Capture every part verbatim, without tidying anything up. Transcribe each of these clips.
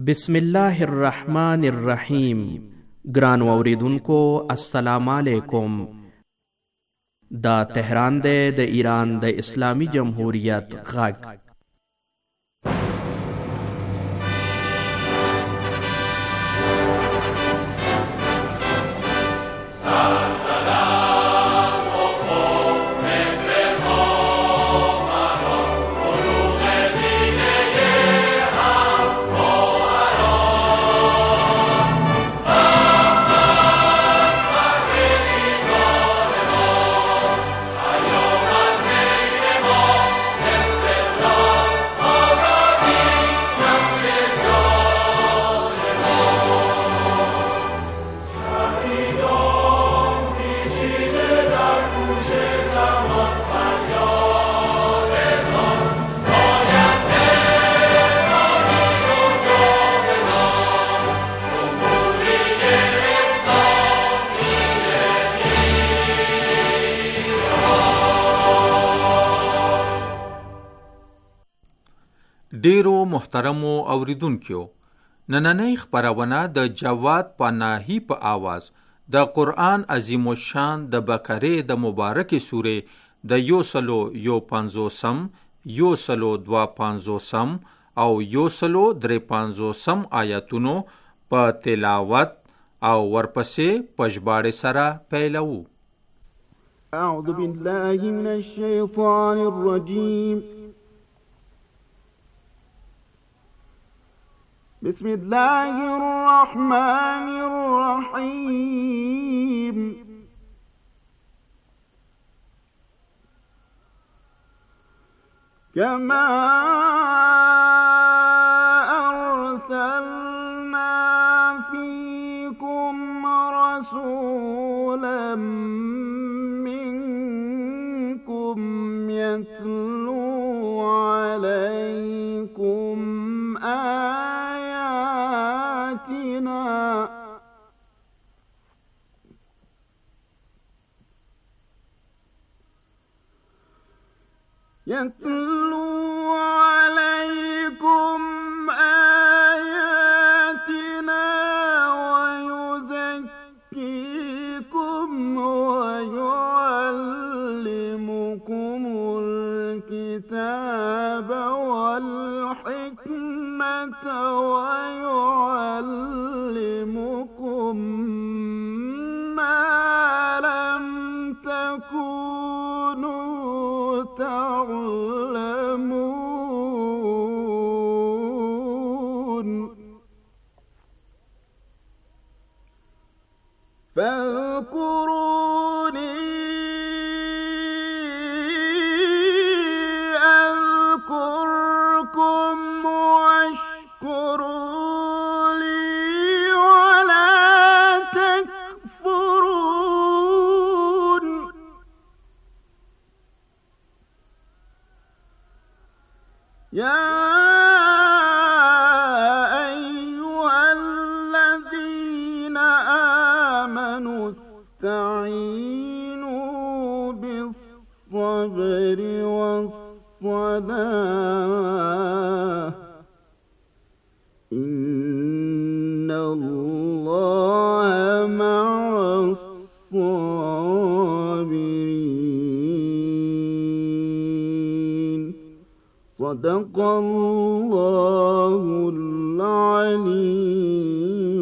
بسم الله الرحمن الرحیم. ګران اوریدونکو السلام علیکم. دا تهران دی د ایران د اسلامی جمهوریت غږ. ډیرو محترمو اوریدونکو، نننۍ خپرونه د جواد پناهی په آواز د قرآن عظیم الشان د بقره د مبارکې سورې د یو سلو یو پنځوسم، یو سلو دوا پنځوسم او یو سلو درې پنځوسم آیاتونو په تلاوت او ورپسې په ژباړې سره پیلوو. اعوذ بالله من الشیطان الرجیم. بسم الله الرحمن الرحيم. كما أرسلنا فيكم رسولا منكم يتلو عليكم آياتنا يتلو عليكم آياتنا ويزكيكم ويعلمكم الكتاب والحكمة ويعلمكم ما لم تكونوا تعلمون فاذكروني أذكركم واشكروا لي ولا تكفرون. يا أيها الذين آمنوا استعينوا بالصبر والصلاة إن الله مع الصابرين. صدق الله العلي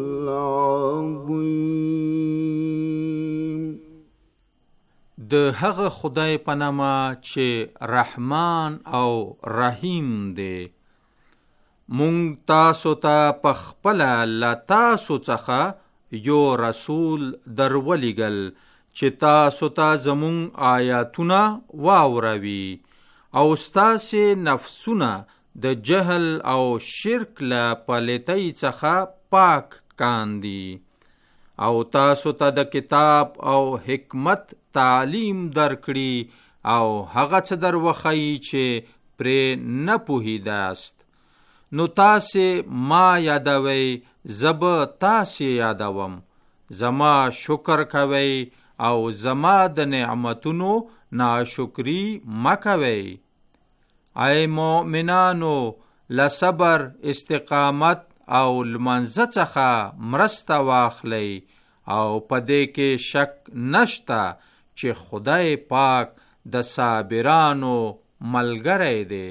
العظيم. د هغه خدای په نامه چې رحمان او رحیم دی. مونږ تاسو ته په خپله له تاسو څخه یو رسول درولېږل چې تاسو ته زمونږ آیاتونه واوروي او ستاسې نفسونه د جهل او شرک له پلیتۍ څخه پاک کاندي او تاسو ته د کتاب او حکمت تعلیم درکړي او هغه څه در وښیي چې پرې نه پوهیداست. نو تاسې ما یادوئ، زه به تاسې یادوم. زما شکر کوئ او زما د نعمتونو ناشکری مکوئ. ای مؤمنانو، لصبر، استقامت او لمانځه څخه مرسته واخلئ او په دې کې شک نشته چې خدای پاک د صابرانو ملګری دی.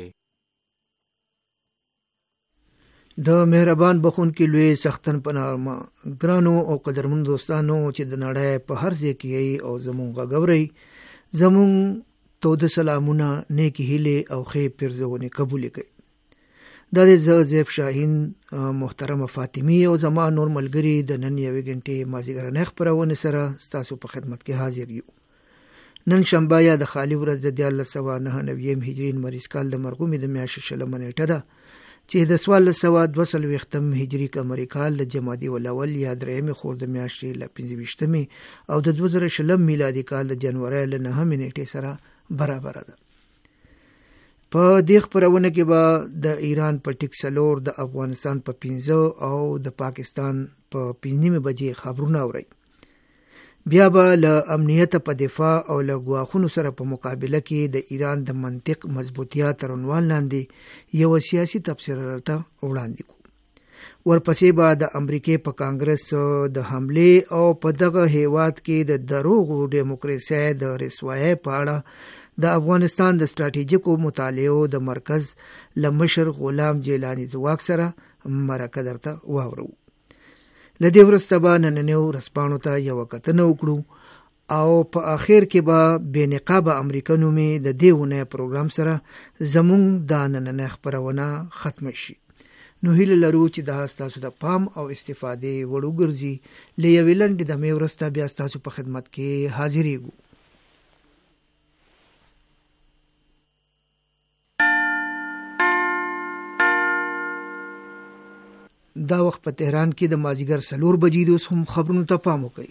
د مهربان بخونکي لوی سختن په نامه. ګرانو او قدرمن دوستانو چې د نړۍ په هر ځای کې یې او زمونږ غږ اورئ، زمونږ تود سلامونه، نیکې هیلې او ښې پیرزونې قبول کړئ. دا د زه زیب شاهین محترمه فاطمی او زما نور ملګري د نن یوې غنټې مازدیګرنۍ خپرونې سره ستاسو په خدمت کې حاضر یو. نن شنبه یا د خالي ورځ د دیارلس سوه نهه نویم هجري لمریز کال د مرغومې د میاشتې شلمه نیټه ده چې د څوارلس سوه دوه څلوېښتم هجري قمري کال د جمادي الاول یا درېیمې خور د میاشتې له پنځه ویشتمې او د دوه زره شلم میلادي کال د جنورۍ له نهمې نیټې سره برابره ده. په دې خپرونه کې به د ایران په ټیک څلور، د افغانستان په پنځه او د پاکستان په پنځه نیمې بجې خبرونه اورئ. بیا به له امنیت په دفاع او له ګواښونو سره په مقابله کې د ایران د منطق مضبوطیا تر عنوان لاندې یوه سیاسي تبصره راته وړاندې کوو. ورپسې به د امریکې په کانګرس د حملې او په دغه هیواد کې د دروغو ډیموکراسۍ د رسوایۍ په اړه د افغانستان د ستراتیژیکو مطالعو د مرکز له مشر غلام جیلانی ځواک سره مرکه درته واورو. له دې وروسته به نننیو ورځپاڼو ته یوه کتنه وکړو او په آخر کې به بې نقابه امریکا نومې د دې اونۍ پروګرام سره زمونږ دا نننۍ خپرونه ختمه شي. نو هیله لرو چې دا ستاسو د پام او استفادې وړ وګرځي. له یوې لنډې دمې وروسته بیا ستاسو په خدمت کې حاضرېږو. دا وخت په تهران کې د مازدیګر څلور بجې دي. اوس هم خبرونو ته پام وکړئ.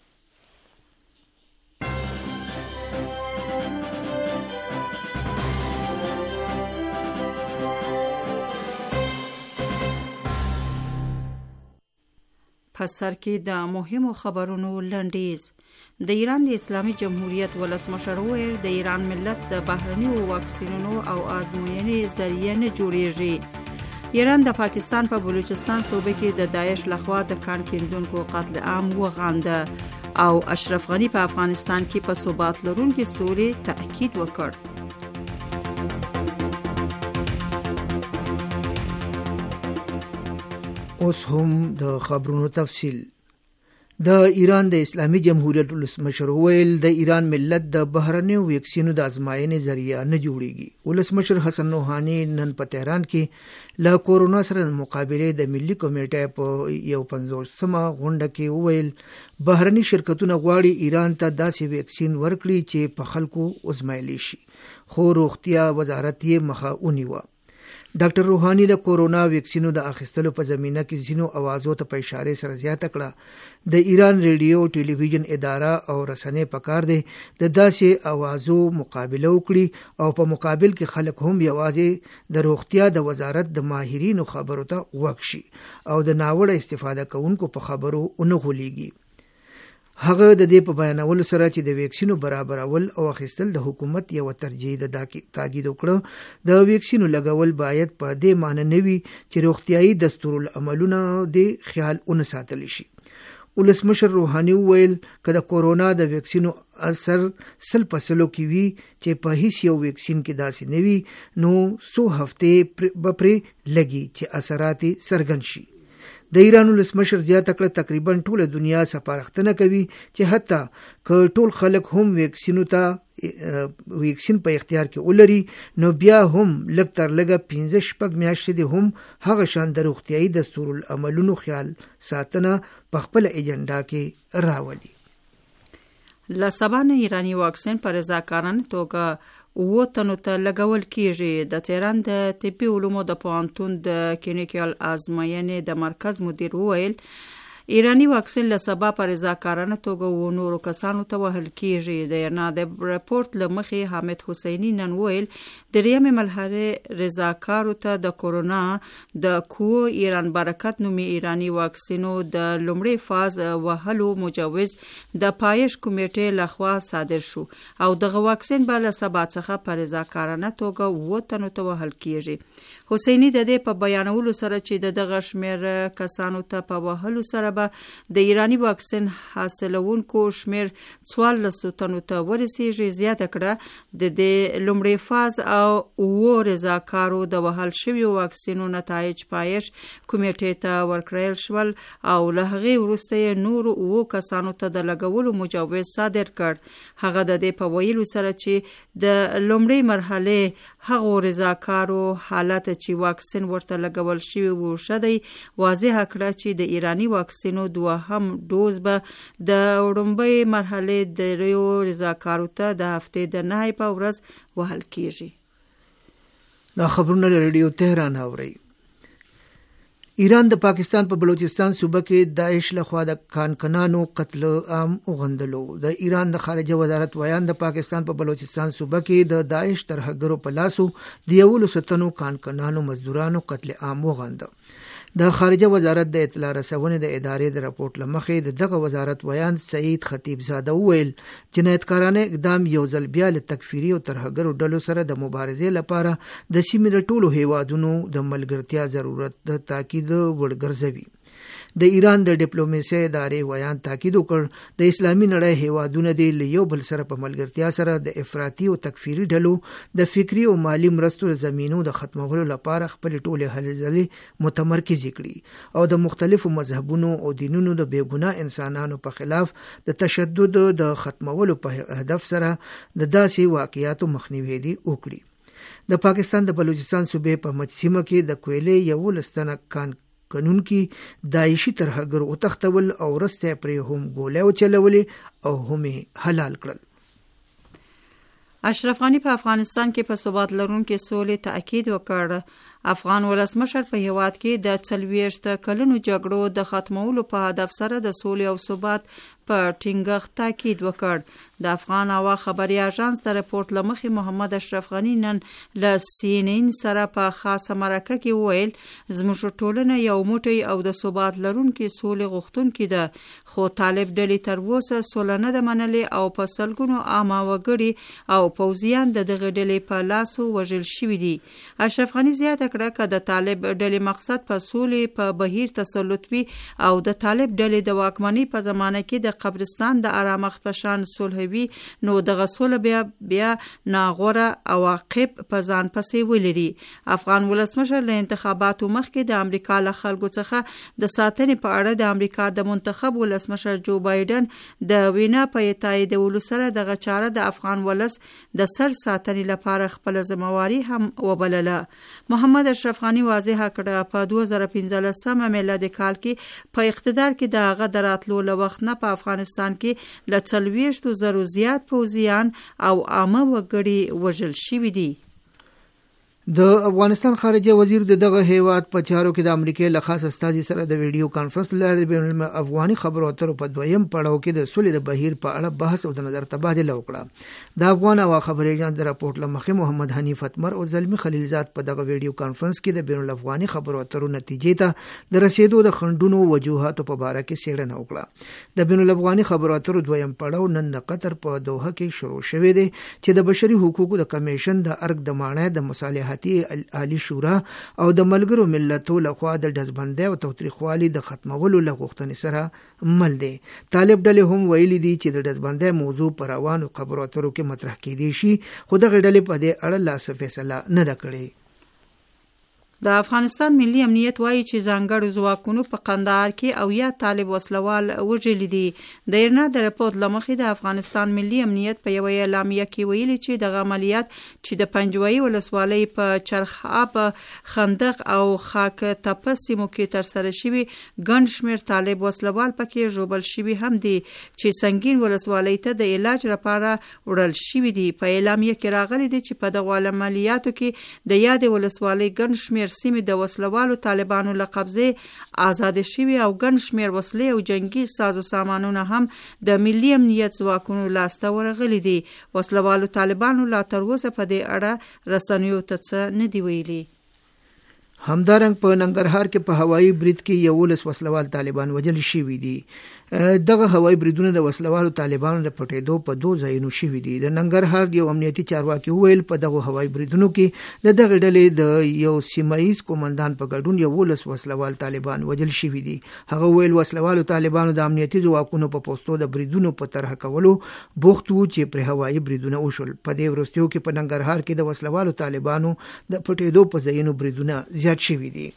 په سر کې د مهمو خبرونو لنډیز. د ایران د اسلامي جمهوریت ولسمشر وویل د ایران ملت د بهرنیو واکسینونو او آزموینې ذریعه نه جوړیږي. ایران د پاکستان په بلوچستان صوبه کې د داعش لخوا د کان کیندونکو قتل عام وغانده او اشرف غنی په افغانستان کې په ثبات لرونکي سولې تاکید وکړ. اوس هم د خبرونو تفصیل. د ایران د اسلامي جمهوریت ولسمشر ویل د ایران ملت د بهرنیو ویکسینو د ازمایښتې ذریعہ نه جوړیږي. ولسمشر حسن روحاني نن په تهران کې له کورونا سره مقابله د ملي کمیټې په یو پنځوسمه غونډه کې وویل بهرني شرکتونه غواړي ایران ته داسې ویکسین ورکړي چې په خلکو ازمایلی شي، خو روغتیا وزارت یې مخه ونیوه. ډاکټر روحاني د کورونا ویکسینو د اخیستلو په زمینه کې ځینو اوازو ته په اشاره سره زیاته کړه د ایران ریډیو ټلویزیون اداره او رسنۍ پکار دی د داسې اوازو مقابله وکړي او په مقابل کې خلک هم یوازې د روغتیا د وزارت د ماهرینو خبرو ته غوږ شي او د ناوړه استفاده کوونکو په خبرو ونه غولېږي. هغه د دې په بیانولو سره چې د ویکسینو برابرول او اخیستل د حکومت یو ترجیح ده تاکید وکړه د ویکسینو لګول باید په دې معنی نه وي چې روغتیايي دستورالعملونه د خیال اون ساتل شي. ولسمشر روحاني وویل که د کورونا د ویکسینو اثر سل په سلو کې وي چې په هیڅ یو ویکسین کې داسې نه وي نو څو هفتې به پرې لګي چې اثرات څرګند شي. د ایران ولسمشر زیاته کړه تقریبا ټوله دنیا سپارښتنه کوي چې حتی که ټول خلک هم ویکسینو ته ویکسین په اختیار کې ولري نو بیا هم لږ تر لږه پنځه شپږ میاشتې دي هم هغه شان د روغتیايي دستورالعملونو خیال ساتنه په خپل ایجنډا کې راولي. له سبا نه ایرانی واکسین په رضاکارانه توګه اووه تنو ته لګول کیږي. د تهران د طبي علومو د پوهنتون د کلینیکل ازموینې د مرکز مدیر وویل ایرانی واکسین له سبا پر رضاکارانه توګه و نورو کسانو ته وهل کیږي. د ایرنا د رپورت له مخې حامد حسینی نن ویل درېیمې مرحله رضاکارو ته د کورونا د کو ایران برکت نومي ایرانی واکسینو د لومړي فاز وهلو مجوز د پایش کمیټې لخوا صادر شو او دغه واکسین به له سبا څخه پر رضاکارانه توګه و تنو ته وهل کیږي. حسینی د دې په بیانولو سره چې د دغه شمیر کسانو ته په وهلو سره به د ایرانی واکسین حاصلونکو شمیر څوارلس تنو ته ورسیږي زیاته کړه. د دې لومړي فاز او و رضاکارو د وهل شویو واکسینو نتایج پایش کمیټې ته ورکړل شول او له هغې وروسته نور و کسانو ته د لګولو مجوز صادر کړ. هغه د دې په ویلو سره چې د لومړۍ مرحله هغو رضاکارو حالت چې واکسین ورته لګول شوی وو شدی واضح کړه چې د ایرانی واکسینو دوهم ډوز به د وړومبۍ مرحله د ریو رضاکارو ته د هفتې د نهۍ په ورځ وهل کیږي. دا خبرونه ریډیو تهران اوري. ایران د پاکستان په بلوچستان صوبه کې داعش لخوا د کانکنانو قتل عام وغندلو. د ایران د خارجه وزارت ویان د پاکستان په بلوچستان صوبه کې د داعش ترهګرو په لاسو د یولو ستنو کانکنانو مزدورانو قتل عام وغند. د خارجه وزارت د اطلاع رسونې د ادارې د راپورټ لمخې د دغه وزارت ویان سعید خطیب زاده وویل جنایتکارانه اقدام یو ځل بیا له تکفیري او ترهګرو ډلو سره د مبارزې لپاره د سیمې د ټولو هیوادونو د ملګرتیا ضرورت د تاکید وړ د ایران د ډیپلوماسي ادارې ویان تاکید وکړ د اسلامي نړۍ هیوادونه د یو بل سره په ملګرتیا سره د افراطي او تکفیري ډلو د فکری او مالی مرستو زمینو د ختمولو لپاره خپل ټولې هلې ځلې متمرکز کړي او د مختلفو مذهبونو او دینونو د بیګناه انسانانو په خلاف د تشدد د ختمولو په هدف سره د داسې واقعیاتو مخنیوي دي وکړي. د پاکستان د بلوچستان صوبې په مجسمه کې د کویلې یو لستنه کان قانون کې داعشي ترهګر او تختول او رسته پرې هم ګولې او چلولې او هم حلال کړل. اشرف غنی په افغانستان کې په ثبات لرونکو سولې تاکید وکړ. افغان ولسمشر په هیواد کې د څلوېښت کلونو جګړو د ختمولو په هدف سره د سولې او ثبات په ټینګښت تاکید وکړ. د افغان هوا خبري اژانس د راپورټ لمخې محمد اشرف غنی نن له سینین سره په خاصه مرکه کې وویل زموږ ټولنه یو موټی او د ثبات لرونکي سولې غوښتونکي ده، خو طالب ډلې تر اوسه سوله نه ده منلې او په سلګونو عامه وګړي او پوځیان د دغه ډلې په لاسو وژل شوي دي. اشرف غنی زیاته کړه که د طالب ډلې مقصد په سولې په بهیر تسلط وي او د طالب ډلې د واکمنۍ په زمانه کې د قبرستان د آرامښت په شان صلح وي نو دغه سوله بیا بیا ناغوره عواقب په ځان پسې ولري. افغان ولسمشر له انتخاباتو مخکې د امریکا له خلکو څخه د ساتنې په اړه د امریکا د منتخب ولسمشر جو بایدن د وینا په تاییدولو سره دغه چاره د افغان ولس د سر ساتنې لپاره خپل ذمہواری هم وبلله. محمد اشرف غنی واضح کړه په دوه زره پنځلسم میلادي کال کې په اقتدار کې د هغه د راتلو له وخت نه په افغانستان کې له څلوېښتو زرو زیات پوځیان او عامه وګړي وژل شوي دي. د افغانستان خارجه وزیر د دغه هیواد په چارو کې د امریکای له خاص استازي سره د ویډیو کانفرنس لارې بین افغاني خبرو اترو په دویم پړاو کې د سولې د بهیر په اړه بحث او د نظر تبادله وکړه. د افغان هوا خبري اژانس د راپورټ لمخې محمد حنیف اتمر او زلمی خلیلزاد په دغه ویډیو کانفرنس کې د بین الافغاني خبرو اترو نتیجې ته د رسیدو د خندونو وجوهاتو په اړه کې څېړنه وکړه. د بین الافغاني خبرو اترو دویم پړاو نن د قطر په دوحه کې شروع شوی دی چې د بشري حقوقو د کمیشن د ارګ د مانع د مصالحه عالی شورا او د ملګرو ملتونو لخوا د ډزبندۍ او تاوتریخوالي د ختمولو لغوښتنې سره مل دي. طالب ډلې هم ویلي دي چې د ډزبندۍ موضوع پر روانو خبرو اترو کې مطرح کېدی شي، خو دغه ډلې په دې اړه لا څه فیصله نه ده کړې. د افغانستان ملي امنیت وایي چې ځانګړو ځواکونو په قندهار کې او یا طالب وسلوال وژلي دي. د ایرنا د راپورټ لمخې د افغانستان ملي امنیت په یوه اعلامیه کې ویلي چې دغه عملیات چې د پنجوایي ولسوالۍ په چرخ آب، خندق او خاک تپه سیمو کې ترسره شوي ګڼ شمېر طالب وسلوال پکې ژوبل شوي هم دي چې سنګین ولسوالۍ ته د علاج لپاره وړل شوي دي. په اعلامیه کې راغلي دي چې په دغو عملیاتو کې د یادې ولسوالۍ ګڼ شمېر سیمې د وسلوالو طالبانو له قبضې آزاد شوي او ګڼ شمېر وسلې او جنگي سازو سامانونه هم د ملي امنیت ځواکونو لاسته ورغلي دي. وسلوالو طالبانو لا تر اوسه په دې اړه رسنیو ته څه نه دی ویلي. همدارنګ په ننګرهار کې په هوایي برید کې یولس وسلوال طالبان وژل شوي دي. دغه هوایي بریدونه د وسلوالو طالبانو د پټېدو په دوه ځایونو شوي دي. د ننګرهار یو امنیتي چارواکي وویل په دغه هوایي بریدونو کې د دغه ډلې د یو سیمایي قومندان په ګډون یولس وسلوال طالبان وژل شوي دي. هغه وویل وسلوالو طالبانو د امنیتي ځواکونو په پوسټو د بریدونو په طرح کولو بوخت وو چې پر هوایي بریدونه وشول. په دې وروستیو کې په ننګرهار کې د وسلوالو طالبانو د پټېدو په ځایونو بریدونه زیات شوي دي.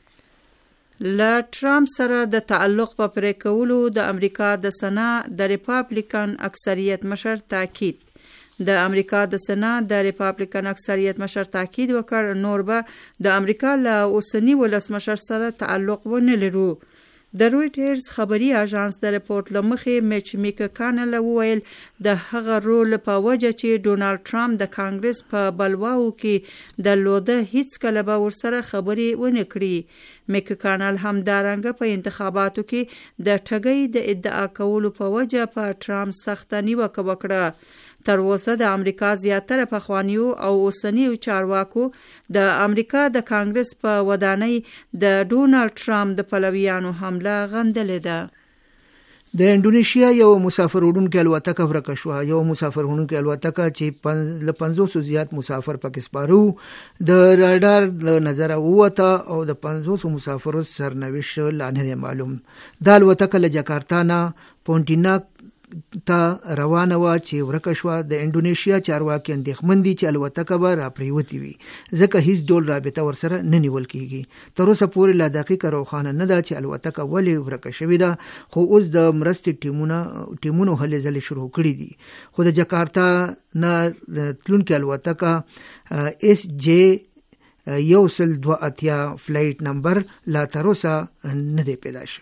له ټرمپ سره د تعلق په پرې کولو د امریکا د سنا د ریپابلیکن اکثریت مشر تاکید د امریکا د سنا د ریپابلیکن اکثریت مشر تاکید وکړ نور به د امریکا له اوسنی ولسمشر سره تعلق ونه لرو. د رویټرز خبري اژانس د رپورت لمخې میچ میککانل وویل د هغه رول په وجه چې ډونالد ټرمپ د کانګرس په بلواو کې د لوده هیڅ کله به ورسره خبري ونه کړي. میککانل هم دارنګه په انتخاباتو کې د ټګۍ د ادعا کولو په وجه په ټرمپ سخته نیوکه وکړه. تر اوسه د امریکا زیاتره پخوانیو او اوسنیو چارواکو د امریکا د کانګرس په ودانۍ د ډونالد ټرمپ د پلویانو حمله غندلې ده. د انډونیشیا یو مسافر وړونکې الوتکه ورکه شوه. یو مسافر وړونکې الوتکه چې له پنځوسو زیات مسافر پکې سپاره وو د رادار له نظره ووته او د پنځوسو مسافرو سرنوشت لا نه معلوم. دا الوتکه له جاکارتا نه پونټیناک ته روانه وه چې ورکه شوه. د انډونیشیا چارواکي اندېښمن دي چې الوتکه به راپریوتې وي ځکه هیڅ ډول رابطه ورسره نه نیول کیږي. تر اوسه پورې لا دقیقه روښانه نه ده چې الوتکه ولې ورکه شوې ده، خو اوس د مرستې ټیمونه ټیمونو هلې ځلې شروع کړي دي. خو د جاکارتا نه تلونکې الوتکه اس جے یو سل دوه اتیا فلایټ نمبر لا تر اوسه نه دی پیدا شوی.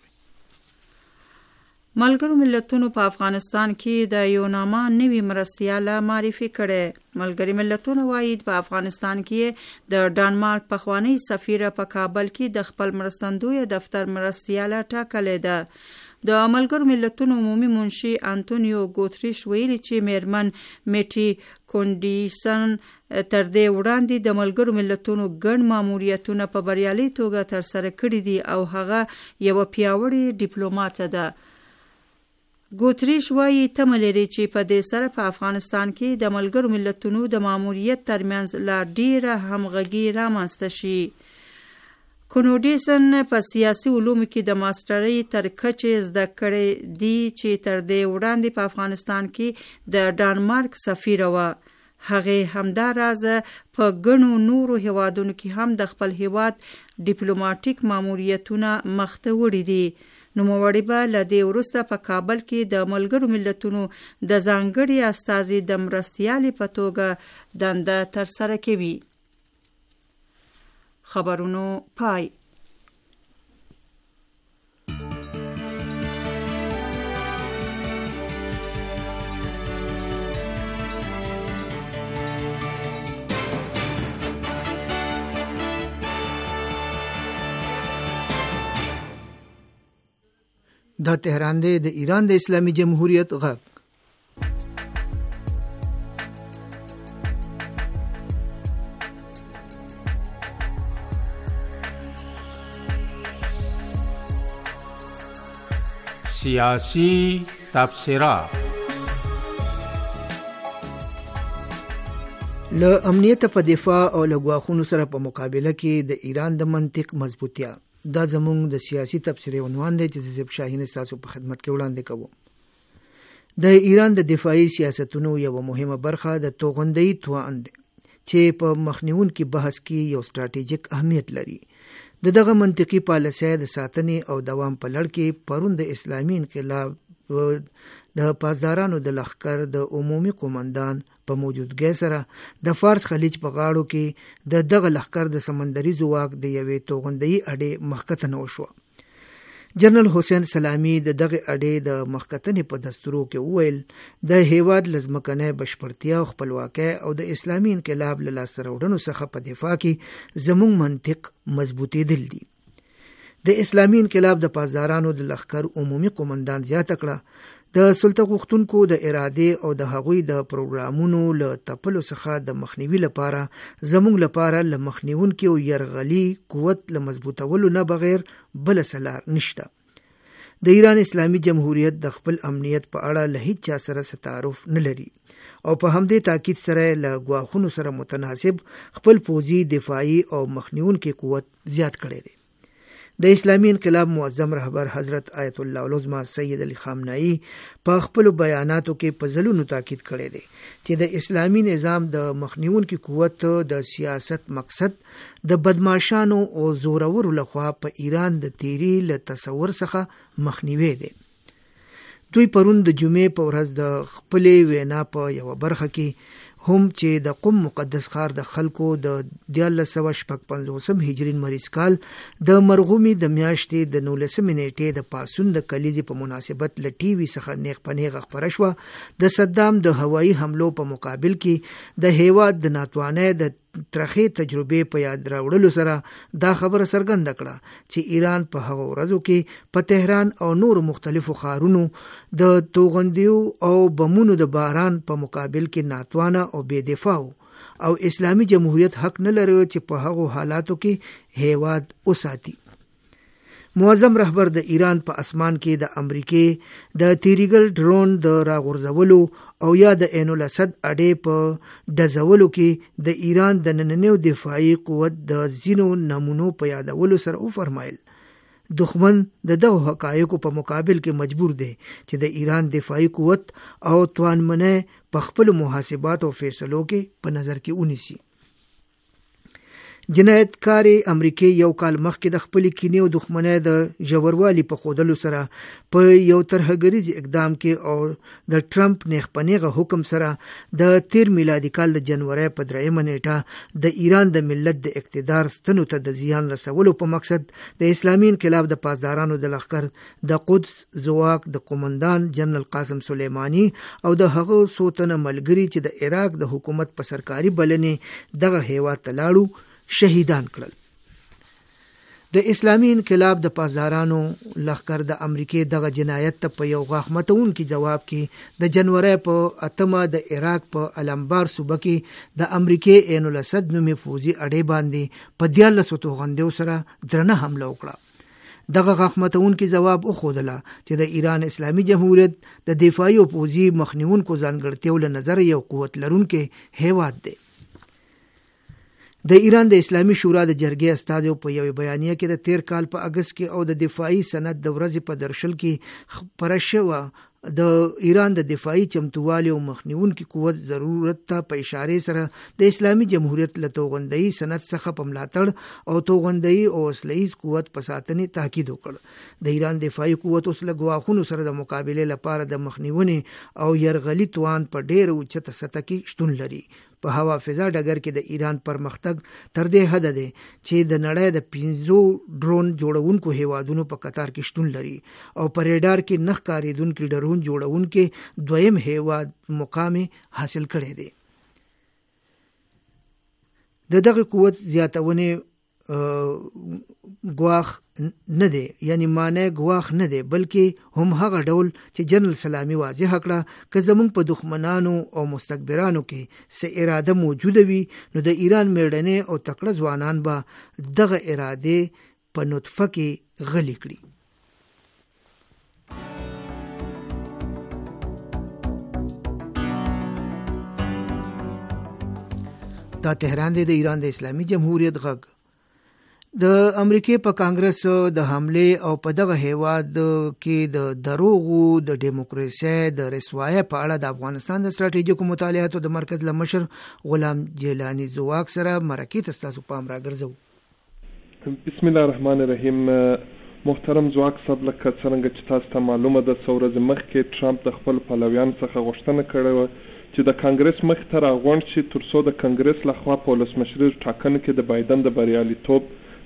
ملګرو ملتونو په افغانستان کې د یوناما نوی مرستیاله معرفي کړي. ملګری ملتونو وایي په افغانستان کې د ډانمارک پخوانی سفیر په کابل کې د خپل مرستندوی دفتر مرستیاله ټاکلې ده. د ملګرو ملتونو عمومي منشي انټونیو ګوتریش ویلي چې میرمن میټي کونډیسن تر دې وړاندې د ملګرو ملتونو ګڼ ماموریتونه په بریالي توګه ترسره کړي دي او هغه یو پیاوړی ډیپلوماټ ده. ګوتریش وایي تمه لري چې په دې سره په افغانستان کې د ملګرو ملتونو د ماموریت ترمنځ لا ډیره همغږي رامنځته شي. کونډیسن په سیاسي علومو کې د ماسترۍ تر کچې زده کړې دي چې تر دې وړاندې په افغانستان کې د ډانمارک سفیره وه. هغې همداراز په ګڼو نورو هیوادونو کې هم د خپل هیواد ډیپلوماټیک ماموریتونه مخته وړي دي. نوموړی به له دې وروسته په کابل کې د ملګرو ملتونو د ځانګړي استازي د مرستیالې په توګه دنده ترسره کوي. خبرونو پای. دا تهران دی د ایران د اسلامي جمهوریت غږ. سیاسی تبصره. له امنیت په دفاع او له ګواښونو سره په مقابله کې د ایران د منطق مضبوطیا، دا زموږ د سیاسي تبصرې عنوان دی چې زیب شاهین تاسو په خدمت کې وړاندې کوم. د ایران د دفاعي سیاستونو یو مهمه برخه د توغندۍ توان دی چې په مخنیون کې بحث کې یو ستراتیژیک اهمیت لري. د دغه منطقي پالیسۍ د ساتنې او دوام په لړ کې پرون د اسلامي انقلاب د پاسدارانو د لښکر د عمومي قومندان په موجودګۍ سره د فارس خلیج په غاړو کې د دغه لښکر د سمندري ځواک د یوې توغندۍ اډې مخکته نه وشوه. جنرال حسین سلامی د دغه اډې د مخکتنې په دستورو کې وویل د هیواد لزمکنه بشپړتیا او خپلواکۍ او د اسلامي انقلاب له لاسته راوړنو څخه په دفاع کې زموږ منطق مضبوطېدل دي. د اسلامي انقلاب د پاسدارانو د لښکر عمومي قومندان زیاته کړه د سلطه غوښتونکو د ارادې او د هغوی د پروګرامونو له تپلو څخه د مخنیوي لپاره زموږ لپاره له مخنیونکي او یرغلي قوت له مضبوطولو نه بغیر بل څه لار نشته. د ایران اسلامي جمهوریت د خپل امنیت په اړه له هیڅ چا سره تعارف نه لري او په همدې تاکید سره له ګواښونو سره متناسب خپل پوځي دفاعي او مخنیونکي قوت زیات کړی دی. د اسلامي انقلاب معظم رهبر حضرت آیت الله العظمى سید علی خامنه‌ای په خپل بیاناتو کې په ځلونو تاکید کړی دی چې د اسلامي نظام د مخنیونکي قوت د سیاست مقصد د بدمعشانو او زورورو لخوا په ایران د تیری له تصور څخه مخنیوي دی. دوی پرون د جمعې په ورځ د خپلې وینا په یوه برخه کې هم چې د قم مقدس ښار د خلکو د دیارلس سوه شپږ پنځوسم هجري لمریز کال د مرغومي د میاشتې د نولسمې نیټې د پاڅون د کلیزې په مناسبت له ټي وي څخه نیغ په نیغه خپره شوه. د صدام د هوایي حملو په مقابل کې د هیواد د ناتوانۍ د ترخې تجربې په یاد راوړلو سره دا خبره څرګنده کړه چې ایران په هغو ورځو کې په تهران او نور مختلفو ښارونو د توغندیو او بمونو د باران په مقابل کې ناتوانه او بې دفاع او اسلامي جمهوریت حق نه لري چې په هغو حالاتو کې هیواد وساتي. معظم رهبر د ایران په اسمان کې د امریکې د تیریګل ډرون د راغورځولو او یا د عین الاسد اډې په ډزولو کې د ایران د نننیو دفاعي قوت د ځینو نمونو په یادولو سره وفرمایل دښمن د دغو حقایقو په مقابل کې مجبور دی چې د ایران دفاعي قوت او توانمنۍ په خپل محاسبات او فیصلو کې په نظر کې ونیسي. جنایتکاري امریکای یو کال مخکې د خپل کینې او دښمنۍ د ژوروالي په خودلو سره په یو ترهګریز اقدام کې او د ټرمپ نیغ په نیغه حکم سره د تیر میلادي کال د جنوري په دریمه نیټه د ایران د ملت د اقتدار ستنو ته د زیان رسولو په مقصد د اسلامي انقلاب د پاسدارانو د لښکر د قدس ځواک د قومندان جنرال قاسم سلیمانی او د هغو څو تنه ملګري چې د عراق د حکومت په سرکاري بلنې دغه هیواد ته لاړو شهیدان کړل. د اسلامي انقلاب د پاسدارانو لښکر د امریکې دغه جنایت ته په یو غاښ ماتونکي جواب کې د جنوري په اتمه د عراق په الانبار صوبه کې د امریکې عین الاسد نومې پوځي اډې باندې په دیارلسو توغندیو سره درنه حمله وکړه. دغه غاښ ماتونکي جواب وښودله چې د ایران اسلامي جمهوریت د دفاعي او پوځي مخنیونکو ځانګړتیاو له نظره یو قوت لرونکی هیواد دی. د ایران د اسلامي شورا د جرګې استازو په یو بیانیه کې د تیر کال په اگست کې او د دفاعي سند د ورځې په درشل کې خبره شوه د ایران د دفاعي چمتووالي او مخنیونکي قوت ضرورت ته په اشاره سره د اسلامي جمهوریت له توغندۍ سند څخه په ملاتړ او توغندۍ او اصلي قوت په ساتنې تاکید وکړ. د ایران دفاعي قوت اوس له ګواښونو سره د مقابله لپاره د مخنیونې او یرغلي توان په ډېر اوچته سطح کې شتون لري. په هوا فضا ډګر کې د ایران پرمختګ تر دې حد دی چې د نړۍ د پنځو ډرون جوړونکو هیوادونو په قطار کې شتون لري او په ریډار کې نخ کاریدونکو ډرون جوړونکو دویم هیواد مقام حاصل کړی دی. د دغه قوت زیاتونه ګواښ نه دی، یعنی معنی ګواښ نه دی، بلکې هم هغه ډول چې جنرال سلامي واضح کړه که زمونږ په دښمنانو او مستکبرانو کې څه اراده موجوده وي نو د ایران میړنې او تکړه ځوانان به دغه اراده په نطفه کې غلي کړي. دا تهران دی، د ایران د اسلامي جمهوریت غږ. د امریکای په کانګرس د حمله او په دغه هیواد کې د دروغو د دیموکراسي د رسوایۍ په اړه د افغانستان د ستراتیژیکو مطالعاتو د مرکز لمشر غلام جیلانی زواک سره مرکې ته تاسو پام راګرځو. بسم الله الرحمن الرحیم. محترم زواک صاحب، لکه څنګه چې تاسو ته معلومه ده څو ورځې مخکې ټرمپ د خپل پلویانو څخه غوښتنه کړې وه چې د کانګرس مخې ته راغونډ شي تر څو د کانګرس لخوا په ولسمشرۍ ټاکنو کې د بایدن د بریالیتوب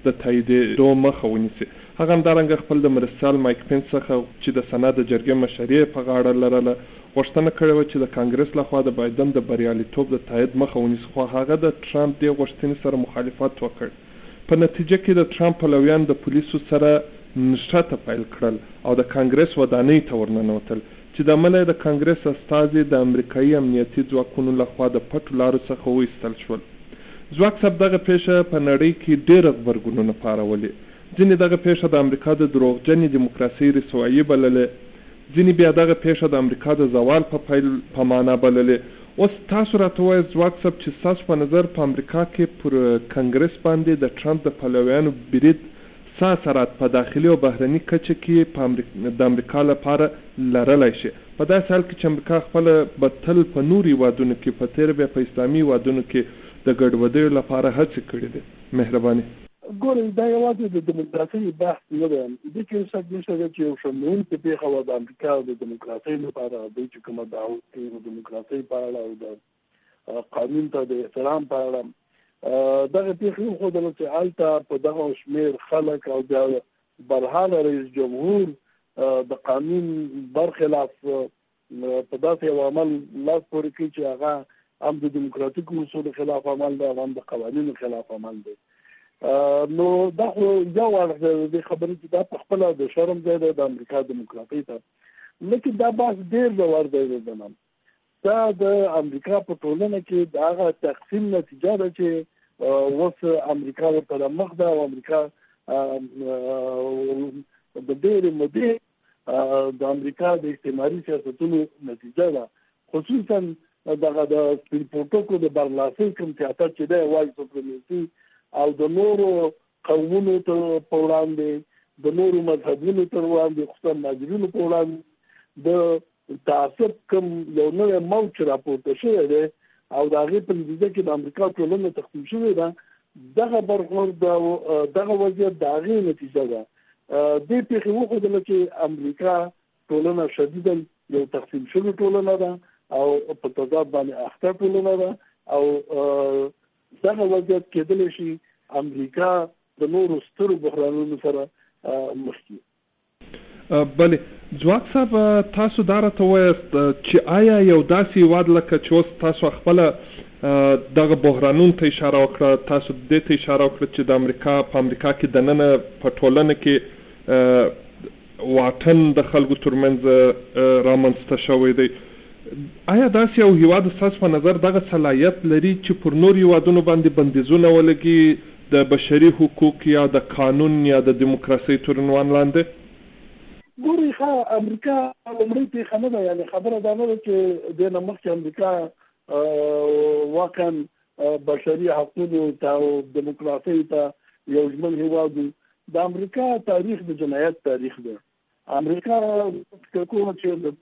د تاییدېدو مخه ونیسي. هغه همدارنګه خپل د مرستیال مایک پنس څخه چې د سنا د جرګې مشري په غاړه لرله غوښتنه کړې وه چې د کانګرس لخوا د بایدن د بریالیتوب د تایید مخه ونیسي، خو هغه د ټرمپ دې غوښتنې سره مخالفت وکړ. په نتیجه کې د ټرمپ پلویان د پولیسو سره نښته پیل کړل او د کانګرس ودانۍ ته ورننوتل چې د امله د کانګرس استازي د امریکایي امنیتي ځواکونو لخوا د پټو لارو څخه وایستل شول. ځواک صاحب دغه پیښه په نړۍ کې ډېر غبرګونونه پارولې. ځینې دغه پیښه د امریکا د دروغجنې دیموکراسۍ رسوایي بللې، ځینې بیا دغه پیښه د امریکا د زوال په پیل په معنا بللې. اوس تاسو راته ووایئ ځواک صاحب چې ستاسو په نظر په امریکا کې پر کانګرس باندې د ټرمپ د پلویانو برید څه اثرات په داخلي او بهرني کچه کې په د امریکا لپاره لرلی شي، په داسې حال کې چې امریکا خپله به تل په نورو هیوادونو کې په تېره بیا په اسلامي هیوادونو کې د ګډوډیو لپاره هڅې کړې دي؟ مهرباني. ګورئ دا یوازې د دیموکراسۍ بحث نه دی، دې کې شک نشته دی چې یو شرموونکې پېښه وه د امریکا د دیموکراسۍ لپاره، دوی چې کومه دعوه کوي د دیموکراسۍ په اړه او د قانون ته د احترام په اړه، دغه پېښې وښودله چې هلته په دغه شمېر خلک او بیا برحاله رئیس جمهور د قانون برخلاف په داسې یو عمل لاس پورې کوي چې هغه هم د دیموکراتیکو اصولو خلاف عمل دی او هم د قوانینو خلاف عمل دی. نو دا خو یو اړخ دی د دې خبرې چې دا په خپله د شرم ځای دی د امریکا دیموکراتۍ ته، لیکن دا بحث ډېر ژور دی زما. دا د امریکا په ټولنه کې د هغه تقسیم نتیجه ده چې اوس امریکا ورته مخ ده او امریکا د ډېرې مودې د امریکا د استعماري سیاستونو نتیجه ده، خصوصا دغه د سپینپوټکو د برلاسۍ کوم سیاست چې دی وایي سوپریمیسي او د نورو قومونو ته په وړاندې د نورو مذهبونو تر وړاندې خصوصا مهاجرینو په وړاندې د تعصب کوم یو نوی موج راپورته شوی دی او د هغې په نتیجه کې د امریکا ټولنه تقسیم شوې ده. دغه برخورد دغه وضعیت د هغې نتیجه ده. دې پېښې وښودله چې امریکا ټولنه شدیدا یو تقسیم شوې ټولنه ده او په تضاد باندې اخته ټولنه ده او دغه وضعیت کېدلی شي امریکا د نورو سترو بحرانونو سره مخ کړي. بلې ځواک صاحب تاسو دا راته ووایاست چې آیا یو داسې هېواد لکه چې اوس تاسو خپله دغه بحرانونو ته اشاره وکړه، تاسو دې ته اشاره وکړه چې د امریکا په امریکا کې دننه په ټولنه کې واټن د خلکو ترمنځ رامنځته شوی دی، آیا داسې یو هیواد ستاسو په نظر دغه صلاحیت لري چې پر نور هیوادونو باندې بندیزونه ولګي د بشري حقوق یا د قانون یا د دیموکراسۍ تر عنوان لاندې؟ ګورئ ښه امریکا لومړۍ پېښه نه ده، یعنې خبره دا نه ده چې دې نه مخکې امریکا واقعا بشري حقونو ته او دیموکراسۍ ته یو ژمن هیواد و. د امریکا تاریخ د جنایت تاریخ دی. امریکا کومه چې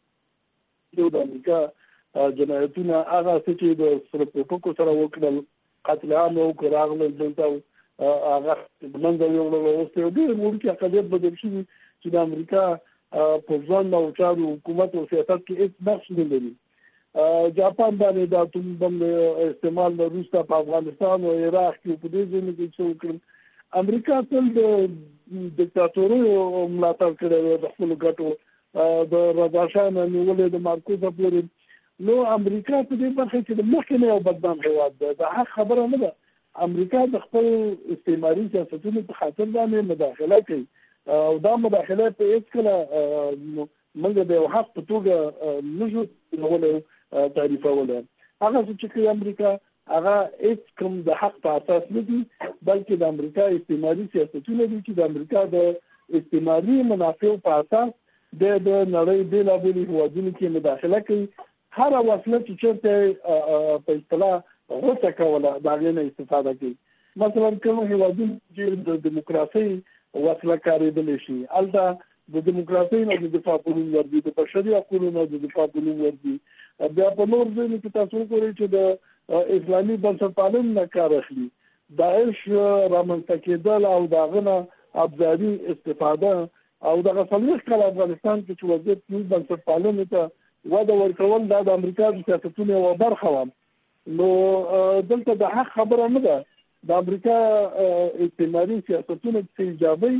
د امریکا جنایتونه هغه څه چې د سپینپوټکو سره وکړل، قتل عام وکړ، راغلل دلته هغه د منځه یوړل. اوس یو ډېر وړوکی اقلیت بدل شوي چې د امریکا په ځان او چارو حکومت او سیاست کې هېڅ نقش نه لري. جاپان باندې د اتوم بم استعمال وروسته په افغانستان او عراق کې په دې ځایونو کې څه وکړل. امریکا تل د دیکتاتوریو ملاتړ کړی د خپلو ګټو د رضا شاه نه نیولې د مارکوزه پورې. نو امریکا په دې برخه کې د مخکې نه یو بدنام هېواد دی، د حق خبره نه ده. امریکا د خپل استعماري سیاستونو په خاطر باندې مداخله کوي او دا مداخله په هېڅ کله موږ د یو حق په توګه نه شو کولی تعریفولی. هغه څه چې کوي امریکا هغه هېڅ کوم د حق په اساس نه دي، بلکې د امریکا استعماري سیاستونه دي چې د امریکا د استعماري منافعو په اساس د نړۍ بېلابېلو هېوادونو کې مداخله کوي. هره وسله چې چېرته په اصطلاح غوڅه کوله د هغې نه استفاده کوي. مثلا کوم هېوادونه چې د دیموکراسۍ وسله کارېدلی شي هلته د دیموکراسۍ نه د دفاع په نوم ورځي، د بشري حقونو نه د دفاع په نوم ورځي. بیا په نور ځایونو کې تاسو وګورئ چې د اسلامي بنسټپالنې نه کار اخلي. داعش رامنځته کېدل او د هغه نه ابزاري استفاده او دغه څلوېښت کاله افغانستان کې چې وضعیت موږ بنسټپالنې ته وده ورکول دا د امریکا د سیاستونو یوه برخه وه. نو دلته د حق خبره نه ده، د امریکا استعماري سیاستونه چې ایجابي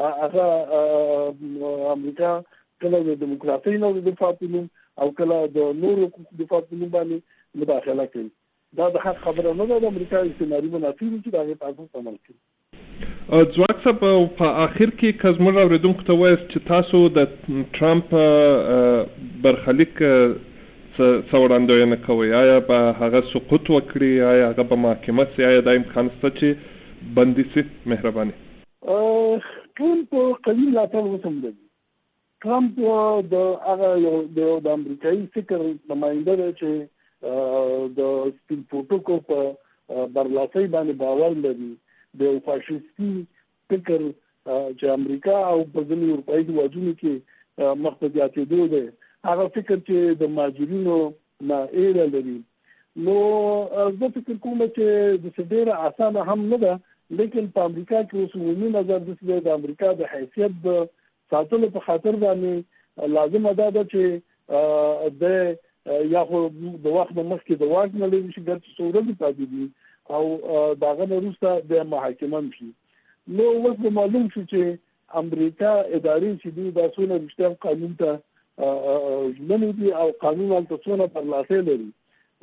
هغه امریکا کله د دیموکراسي نه دفاع کوي او کله د نورو دفاع کوي باندې مداخله کوي. دا د حق خبره نه ده. د امریکا استعماري منافع چې دا هغه تاسو عمل کوي. ځواک صاحب په اخر کې که زموږ اورېدونکو ته وایاست چې تاسو د ټرمپ برخلیک څه وړاندوینه کوئ، آیا به هغه سقوط وکړي، آیا هغه به محاکمه سي، آیا دا امکان شته چې بندي سي؟ مهرباني. ټرمپ قوي ملاتړ وسمدل. ټرمپ د هغه د امریکایي فکر نماینده دی چې د سپین پوټوکو په برلاسۍ باندې باور لري، د فاشیستي فکر چې امریکا او په ځینو اروپایي هېوادونو کې مخ په زیاتېدو دی، هغه فکر چې د مهاجرینو نه ایره لري. نو زه فکر کوم چې د څه ډېره اسانه هم نه ده، لیکن په امریکا کې اوس عمومي نظر داسې دی د امریکا د حیثیت د ساتلو په خاطر باندې لازمه ده چې د یا خو د وخت مخکې د واک نه لري شي ګرځي څو ورځې پاتې دي او د هغه نه وروسته د محاکمه شي. نو اوس به معلوم شي چې امریکا اداري چې دي دا څونه رښتیا قانون ته ژمنې دي او قانون هلته څونه برلاسۍ لري.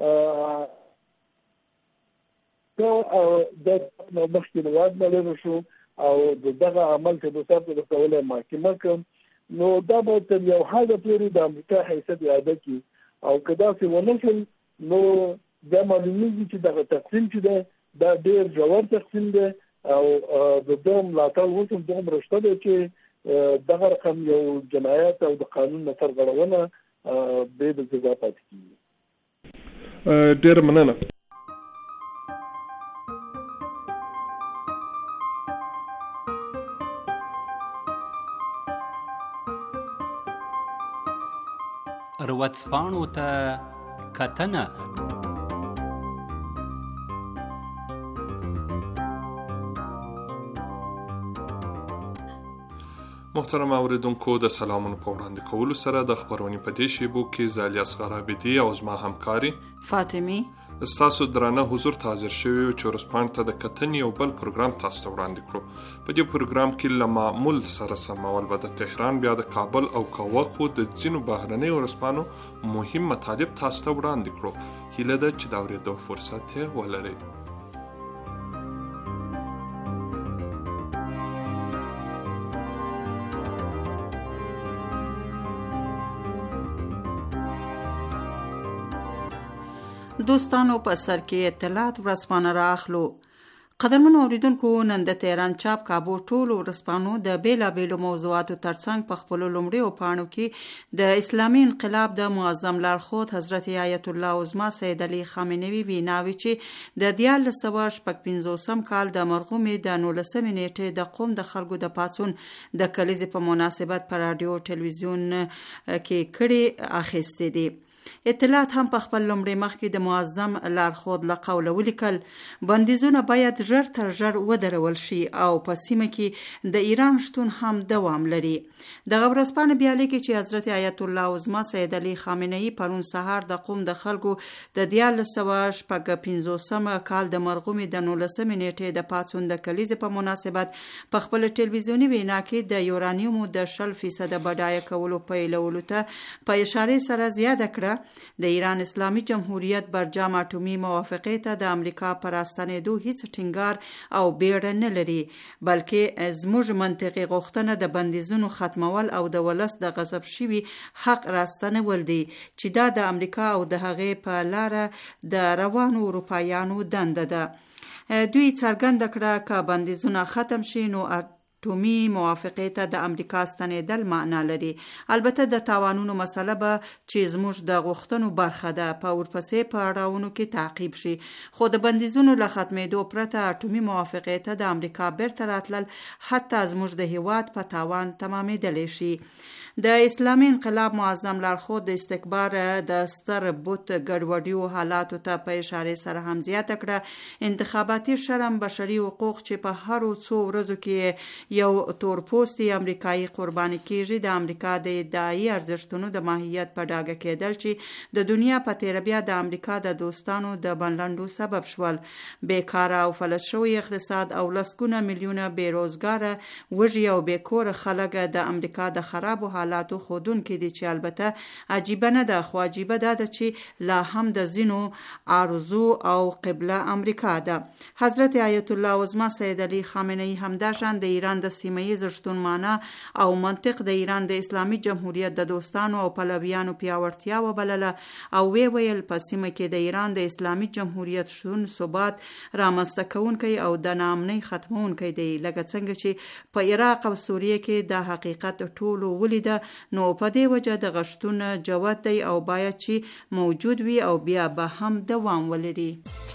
دا د مخکې د واک نه لري شو او دغه عمل چې د ساتلو د کولای محاکمه کوم، نو دا به تر یو حده پورې د امریکا حیثیت اعاده کړي او که داسې ونه شول نو دا معلومیږي چې دغه تقسیم چې دی دا ډېر ژور تقسیم دی او د ده ملاتړ اوس هم دومره شته دی چې دغه رقم یو جنایت او د قانون نه سرغړونه بې د سزا پاتې کېږي. ډېره مننه. ورځپاڼو ته کتنه. محترم اوریدونکو، د سلامونو په وړاندې کولو سره د خبرونې په دې شیبو کې زه الیاس غرابدي او زما همکاري فاطمي ستاسو درانه حضور ته حاضر شوي یو چې ورځپاڼې ته د کتنې یو بل پروګرام تاسو ته وړاندې کړو. په دې پروګرام کې له معمول سره سمول به د تهران بیا د کابل او کوخو د ځینو بهرنیو ورځپاڼو مهم مطالب تاسو ته وړاندې کړو. هیله ده چې د اورېدو فرصت یې ولرئ. دوستانو په سر کې اطلاعات ورځپاڼه رااخلو. قدرمنو اوریدونکو، نن د تهران چاپ کابو ټولو ورځپاڼو د بیلابیلو موضوعاتو ترڅنګ په خپلو لومړیو پاڼو کې د اسلامي انقلاب د معظم لارښود حضرت آیت الله عظما سید علي خامنوي ویناوي چې د دیارلس سوه شپږ پنځوسم کال د مرغومې د نولسمې نیټې د قوم د خلکو د پاڅون د کلیزې په مناسبت په راډیو ټلویزیون کې کړي اخیستې دي. اطلاعات هم په خپل لومړی مخ کې د معظم لارښود له قوله ولیکل بندیزونه باید ژر تر ژر ودرول شي او په سیمه کې د ایران شتون هم دوام لري. دغه ورځپاڼه بیا لیکي چې حضرت آیت الله عظما سید علي خامنه‌ای پرون سهار د قوم د خلکو د دیارلس سوه شپږ پنځوسم کال د مرغومې د نولسمې نیټې د پاڅون د کلیزې په مناسبت په خپل ټلویزیوني وینا کې د یورانیومو د شل فیصده بډایه کولو پیلولو ته په اشارې سره زیاده کړه د ایران اسلامي جمهوریت برجام اټومي موافقې ته د امریکا پر راستنېدو هیڅ ټینګار او بیړه نه لري، بلکې زموږ منطقي غوښتنه د بندیزونو ختمول او د ولس د غصب شوي حق راستنول دي چې دا د امریکا او د هغې په لاره د روانو اروپایانو دنده ده. دوی څرګنده کړه که بندیزونه ختم شي نو اټومي موافقې ته د امریکا ستنېدل معنا لري. البته د تاوانونو مسله به چې زموږ د غوښتنو برخه ده په ورپسې پړاوونو کې تعقیب شي، خو د بندیزونو له ختمېدو پرته اټومي موافقې ته د امریکا بیرته راتلل حتی زموږ د هیواد په تاوان تمامېدلی شي. د اسلامي انقلاب معظم لارښود د استکبار د ستر بوت ګډوډیو حالاتو ته په اشارې سره هم زیاته کړه انتخاباتي شرم بشري حقوق چې په هرو څو ورځو کې یو تورپوستي امریکایي قرباني کیږي. د امریکا د ادعایی ارزښتونو د ماهیت په ډاګه کېدل چې د دنیا په تیره بیا د امریکا د دوستانو د بنلندو سبب شول. بیکاره او فلج شوی اقتصاد او لسګونه میلیونه بیروزګاره وږي او بیکوره خلک د امریکا د خرابو حالاتو ښودونکي دي، چې البته عجیبه نه ده، خو عجیبه دا ده چې لا هم د ځینو آرزو او قبله امریکا ده. حضرت آیت الله عظما سید علی خامنه‌ای همداشان د ایران د سیمه ییز شتون معنا او منطق د ایران د اسلامي جمهوریت د دوستانو او پلویانو پیاوړتیا وبلله او وی ویل په سیمه کې د ایران د اسلامي جمهوریت شتون ثبات رامنځته کوونکی او د ناامنۍ ختمونکی دی. لکه څنګه چې په عراق او سوریه کې د حقیقت ټولو ولیده، نو په دې وجه د غشتون جوت دی او باید چې موجود وي او بیا به هم دوام ولري.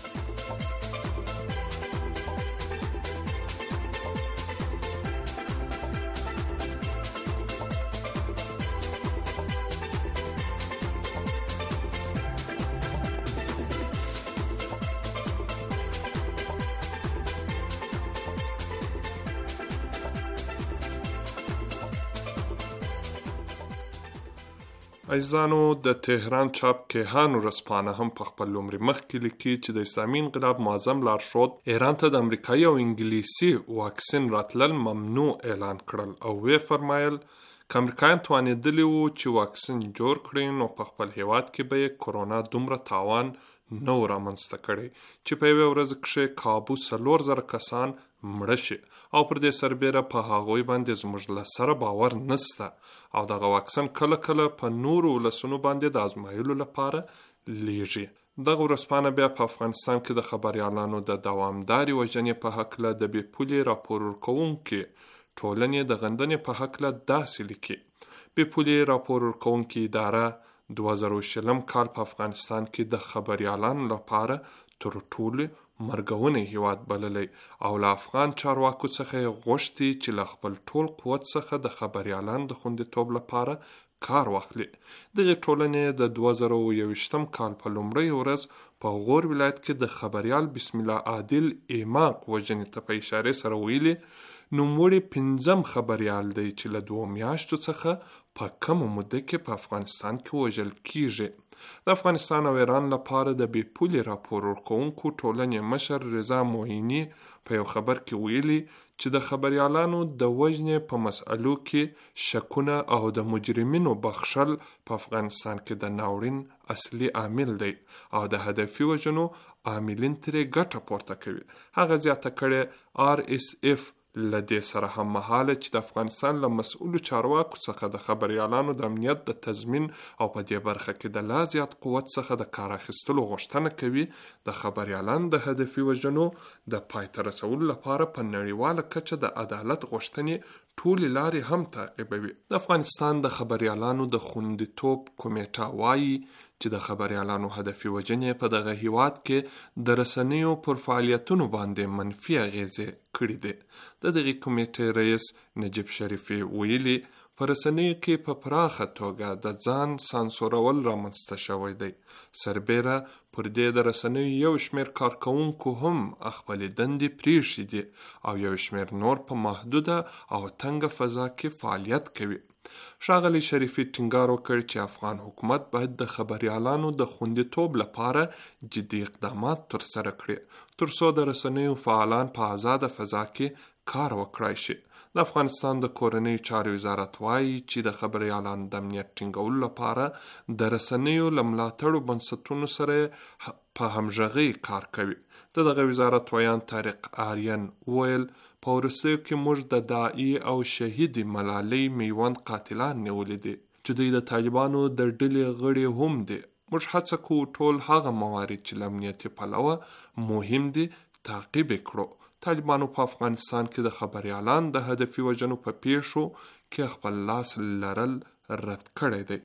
عزیزانو، د تهران چاپ کیهان ورځپاڼه هم په خپل لومړي مخ کې لیکي چې د اسلامي انقلاب معظم لارښود ایران ته د امریکایي او انګلیسي واکسین راتلل ممنوع اعلان کړل او وی فرمایل که امریکایان توانېدلي وو چې واکسین جوړ کړي نو په خپل هیواد کې به یې کرونا دومره تاوان نه و رامنځته کړی چې په یوه ورځ کښې کابو څلور زره کسان مړه شي، او پر دې سربیره په هغوی باندې زموږ له سره باور نسته او دغه واکسن کله کله په نورو ولسونو باندې د ازمایلو لپاره لیږي. دغه ورځپاڼه بیا په افغانستان کې د خبریالانو د دوامدارې وژنې په هکله د بې پولې راپور ورکوونکې ټولنې د غندنې په هکله داسې لیکي. بې پولې راپور ورکوونکې اداره دوه زره شلم کال په افغانستان کې د خبریالانو لپاره تر ټولو مرګونی هیواد بللی او له افغان چارواکو څخه یې غوښتي چې له خپل ټول قوت څخه د خبریالانو د خوندیتوب لپاره کار واخلي. دغې ټولنې د دوه زره یوویشتم کال په لومړۍ ورځ په غور ولایت کې د خبریال بسم الله عادل ایماق وژنې ته په اشارې سره ویلي نوموړی پنځم خبریال دی چې له دوه میاشتو څخه په کمه موده کې په افغانستان کې وژل کیږي. د افغانستان او ایران لپاره د بې پولې راپور ورکوونکو ټولنې مشر رضا مویني په یو خبر کې ویلي چې د خبریالانو د وژنې په مسئلو کې شکونه او د مجرمینو بخښل په افغانستان کې د ناورین اصلي عامل دی او د هدفي وژنو عاملین ترې ګټه پورته کوي. هغه زیاته کړې آر اس اف لدې سره هم مهاله چې د افغانستان له مسؤلو چارواکو څخه د خبریالانو د امنیت د تضمین او په دې برخه کې د لا زیات قوت څخه د کار اخیستلو غوښتنه کوي، د خبریالانو د هدفي وژنو د پای ته رسولو لپاره په نړیواله کچه د عدالت غوښتنې ټولې لارې هم تعقیبوي. د افغانستان د خبریالانو د خوندیتوب کمیټه وایي چې د خبریالانو هدفي وژنې په دغه هیواد کې د رسنیو پر فعالیتونو باندې منفي اغیزې کړي دي. د دغه کمیټې رئیس نجیب شریفي ویلي په رسنیو کې په پراخه توګه د ځان سانسورول رامنځته شوی دی. سربیره پر دې د رسنیو یو شمېر کارکوونکو هم خپلې دندې پریښي دي او یو شمېر نور په محدوده او تنګه فضا کې فعالیت کوي. ښاغلي شریفي ټینګار وکړ چې افغان حکومت باید د خبریالانو د خوندیتوب لپاره جدي اقدامات ترسره کړي تر څو د رسنیو فعالان په آزاده فضا کې کار وکړای شي. د افغانستان د کورنیو چارو وزارت وایي چې د خبریالانو د امنیت ټینګولو لپاره د رسنیو له ملاتړو بنسټونو سره په همغږۍ کار کوي. د دغه وزارت ویان طارق آریان ویل په وروستیو کې موږ د داعی او شهید ملالۍ میوند قاتلان نیولي دي چې دوی د طالبانو د ډلې غړي هم دي. موږ هڅه کوو ټول هغه موارد چې له امنیتي پلوه مهم دي تعقیب کړو. طالبانو په افغانستان کې د خبریالانو د هدفي وژنو په پیښو کې خپل لاس لرل رد کړی دی.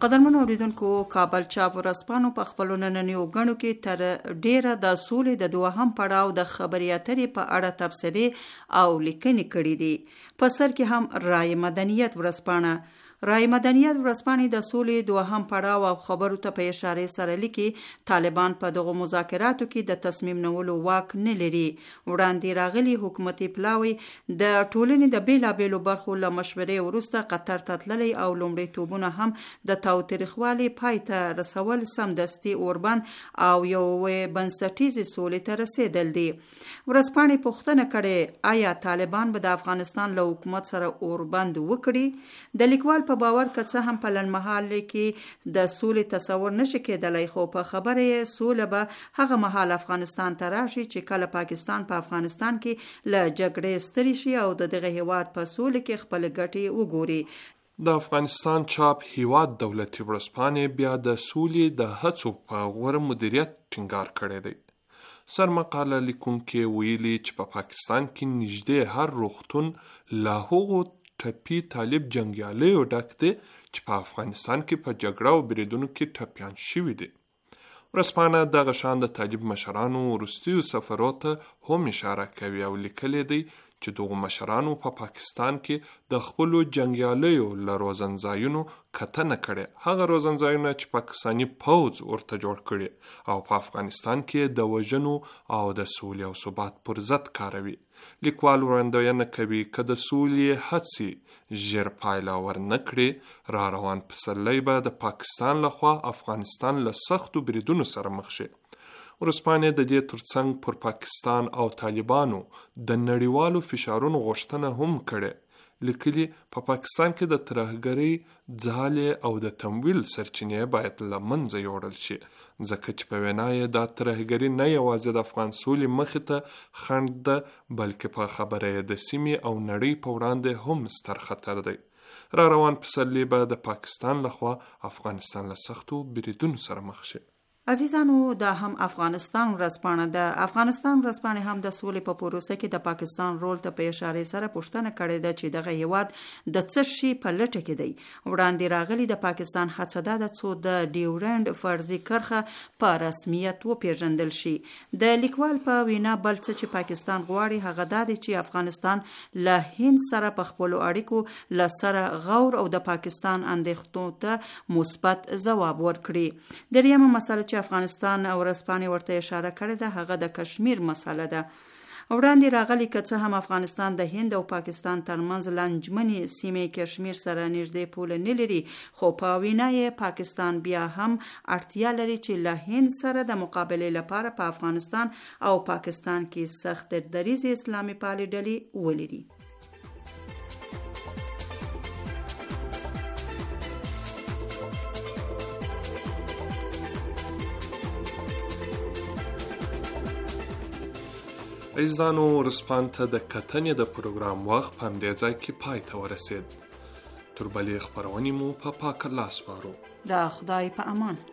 قدرمن اوریدونکو کابل چاپ ورځپاڼو په خپلو نننیو غړو کې تر ډیره د سولې د دوهم پړاو د خبري اترې په اړه تبصرې او لیکنې کړې دي. په سر کې هم رای مدنیت ورځپاڼه رای مدنیت ورځپاڼې د سولې دوهم پړاو او خبرو ته په اشاره سره لیکي طالبان په دغه مذاکراتو کې د تصمیم نیولو واک نه لري. وړاندې راغلي حکومتي پلاوی د ټولنې د بیلابېلو برخو له مشورې وروسته قطر ته تللی او لومړیتوبونه هم د تاوتریخوالي پای ته رسول سمدستي اوربند او یو بنسټیزې سولې ته رسیدل دي. ورځپاڼې پوښتنه کړې آیا طالبان به د افغانستان له حکومت سره اوربند وکړي؟ د لیکوال په باور که څه هم په لنډمهال کې د سولې تصور نشي کېدلی، خو په خبره یې سوله به هغه مهال افغانستان ته راشي چې کله پاکستان په افغانستان کې له جګړې ستړي شي او د دغه هیواد په سولې کې خپل ګټې وګوري. د افغانستان چاپ هیواد دولتي ورځپاڼې بیا د سولې د هڅو په غوره مدیریت ټینګار کړی دی. سرمقاله لیکونکي ویلي چې په پا پاکستان کې نږدې هر روغتون لا هغو ټپي طالب جنګیالیو ډک دی چې په افغانستان کې په جګړه او بریدونو کې ټپیان شوي دي. ورځپاڼه دغه شان د طالب مشرانو وروستیو سفرو ته هم اشاره کوي او لیکلی دی چې دغو مشرانو په پا پاکستان کې د خپلو جنګیالیو له روزنځایونو کتنه کړې، هغه روزنځایونه چې پاکستاني پوځ ورته جوړ کړي او په افغانستان کې د وژنو او د سولې او ثبات پر ضد کاروي. لیکوال وړاندوینه کوي که د سولې هڅې ژر پایله ورنه کړي، را روان پسرلی به د پاکستان لخوا افغانستان له سختو بریدونو سره مخ شي. ورځپاڼې د دې ترڅنګ پر پاکستان او طالبانو د نړیوالو فشارونو غوښتنه هم کړې. لیکلي په پا پاکستان کې د ترهګرۍ ځالې او د تمویل سرچینې باید له منځه یوړل شي، ځکه چې په وینا یې دا ترهګري نه یوازې د افغان سولې مخې ته خنډ ده، بلکې په خبره یې د سیمې او نړۍ په وړاندې هم ستر خطر دی. را روان پسرلی به د پاکستان لخوا افغانستان له سختو بریدونو سره مخ شي. عزیزانو، دا هم افغانستان ورځپاڼه ده. افغانستان ورځپاڼې هم د سولې په پروسه کې د پاکستان رول ته په اشاره سره پوښتنه کړې ده چې دغه هیواد د څه شي په لټه کې دی. وړاندې راغلي د پاکستان هڅه ده څو د ډیورنډ فرضي کرښه په رسمیت وپیژندل شي. د لیکوال په وینا بل څه چې پاکستان غواړي هغه دا دی چې افغانستان له هند سره په خپلو اړیکو له سره غور او د پاکستان اندېښنو ته مثبت ځواب ورکړي. دریمه مسله چې افغانستان او ورځپاڼې ورته اشاره کړې ده هغه د کشمیر مسله ده. وړاندې راغلي که څه هم افغانستان د هند او پاکستان ترمنځ لنجمنې سیمې کشمیر سره نږدې پوله نه لري، خو په وینا یې پاکستان بیا هم اړتیا لري چې له هند سره د مقابلې لپاره په افغانستان او پاکستان کې سخت دریځ اسلامي پالي ډلې ولري. عزیزانو، ورځپاڼې ته د کتنې د پروګرام وخت په همدې ځای کې پای ته ورسید. تر بلې خپرونې مو په پاک الله سپارو. د خدای په امان.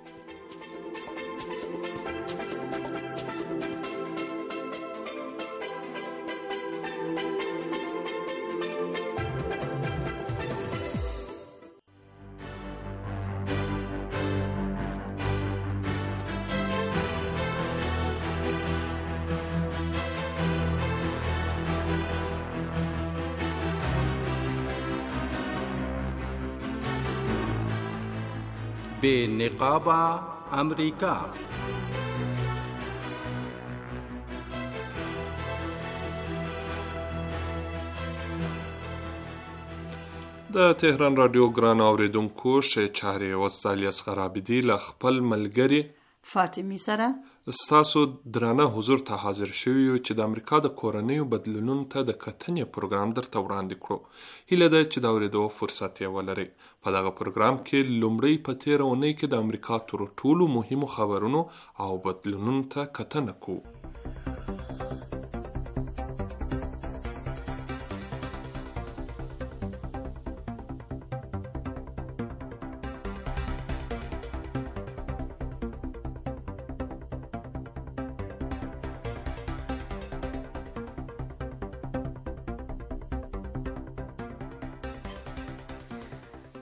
بے نقابه امریکا. د تهران رادیو ګران اوریدونکو، ښې چارې اوس ځل اصغر عابدي له خپل ملګري فاطمه سره ستاسو درانه حضور ته حاضر شوي یو چې د امریکا د کورنیو بدلونونو ته د کتنې پروګرام درته وړاندې کړو. هیله ده چې د اورېدو فرصت یې ولرئ. په دغه پروګرام کې لومړی په تېره اونۍ کې د امریکا تر ټولو مهمو خبرونو او بدلونونو ته کتنه کوو.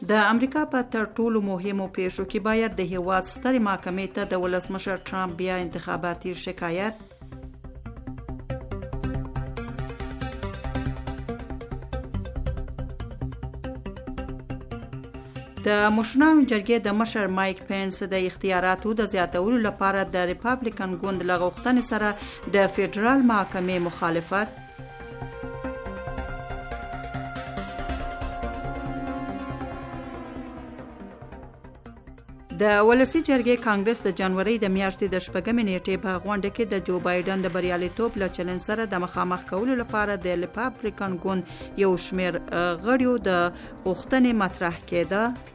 د امریکا په تر ټولو مهمو پیښو کې باید د هیواد سترې محکمې ته د ولسمشر ټرمپ بیا انتخاباتي شکایت، د مشرانو جرګې د مشر مایک پینس د اختیاراتو د زیاتولو لپاره د ریپابلیکن ګوند له غوښتنې سره د فدرال محکمې مخالفت، د ولسی جرګې کانګرس د جنوري د میاشتې د شپږمې نیټې په غونډه کې د جو بایدن د بریالیتوب له چلن سره د مخامخ کولو لپاره د ریپابلیکن ګوند یو شمېر غړیو د غوښتنې مطرح کړه.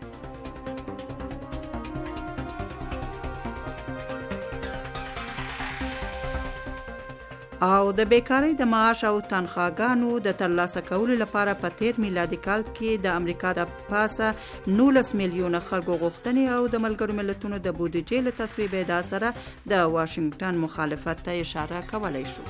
او د بیکاری د معاش او تنخواګانو د ترلاسه کولو لپاره په تیر میلادي کال کې د امریکا د پاسه نولس میلیونه خلکو غوښتنې او د ملګرو ملتونو د بودیجې له تصویب سره د واشنگټن مخالفت ته اشاره کولای شو.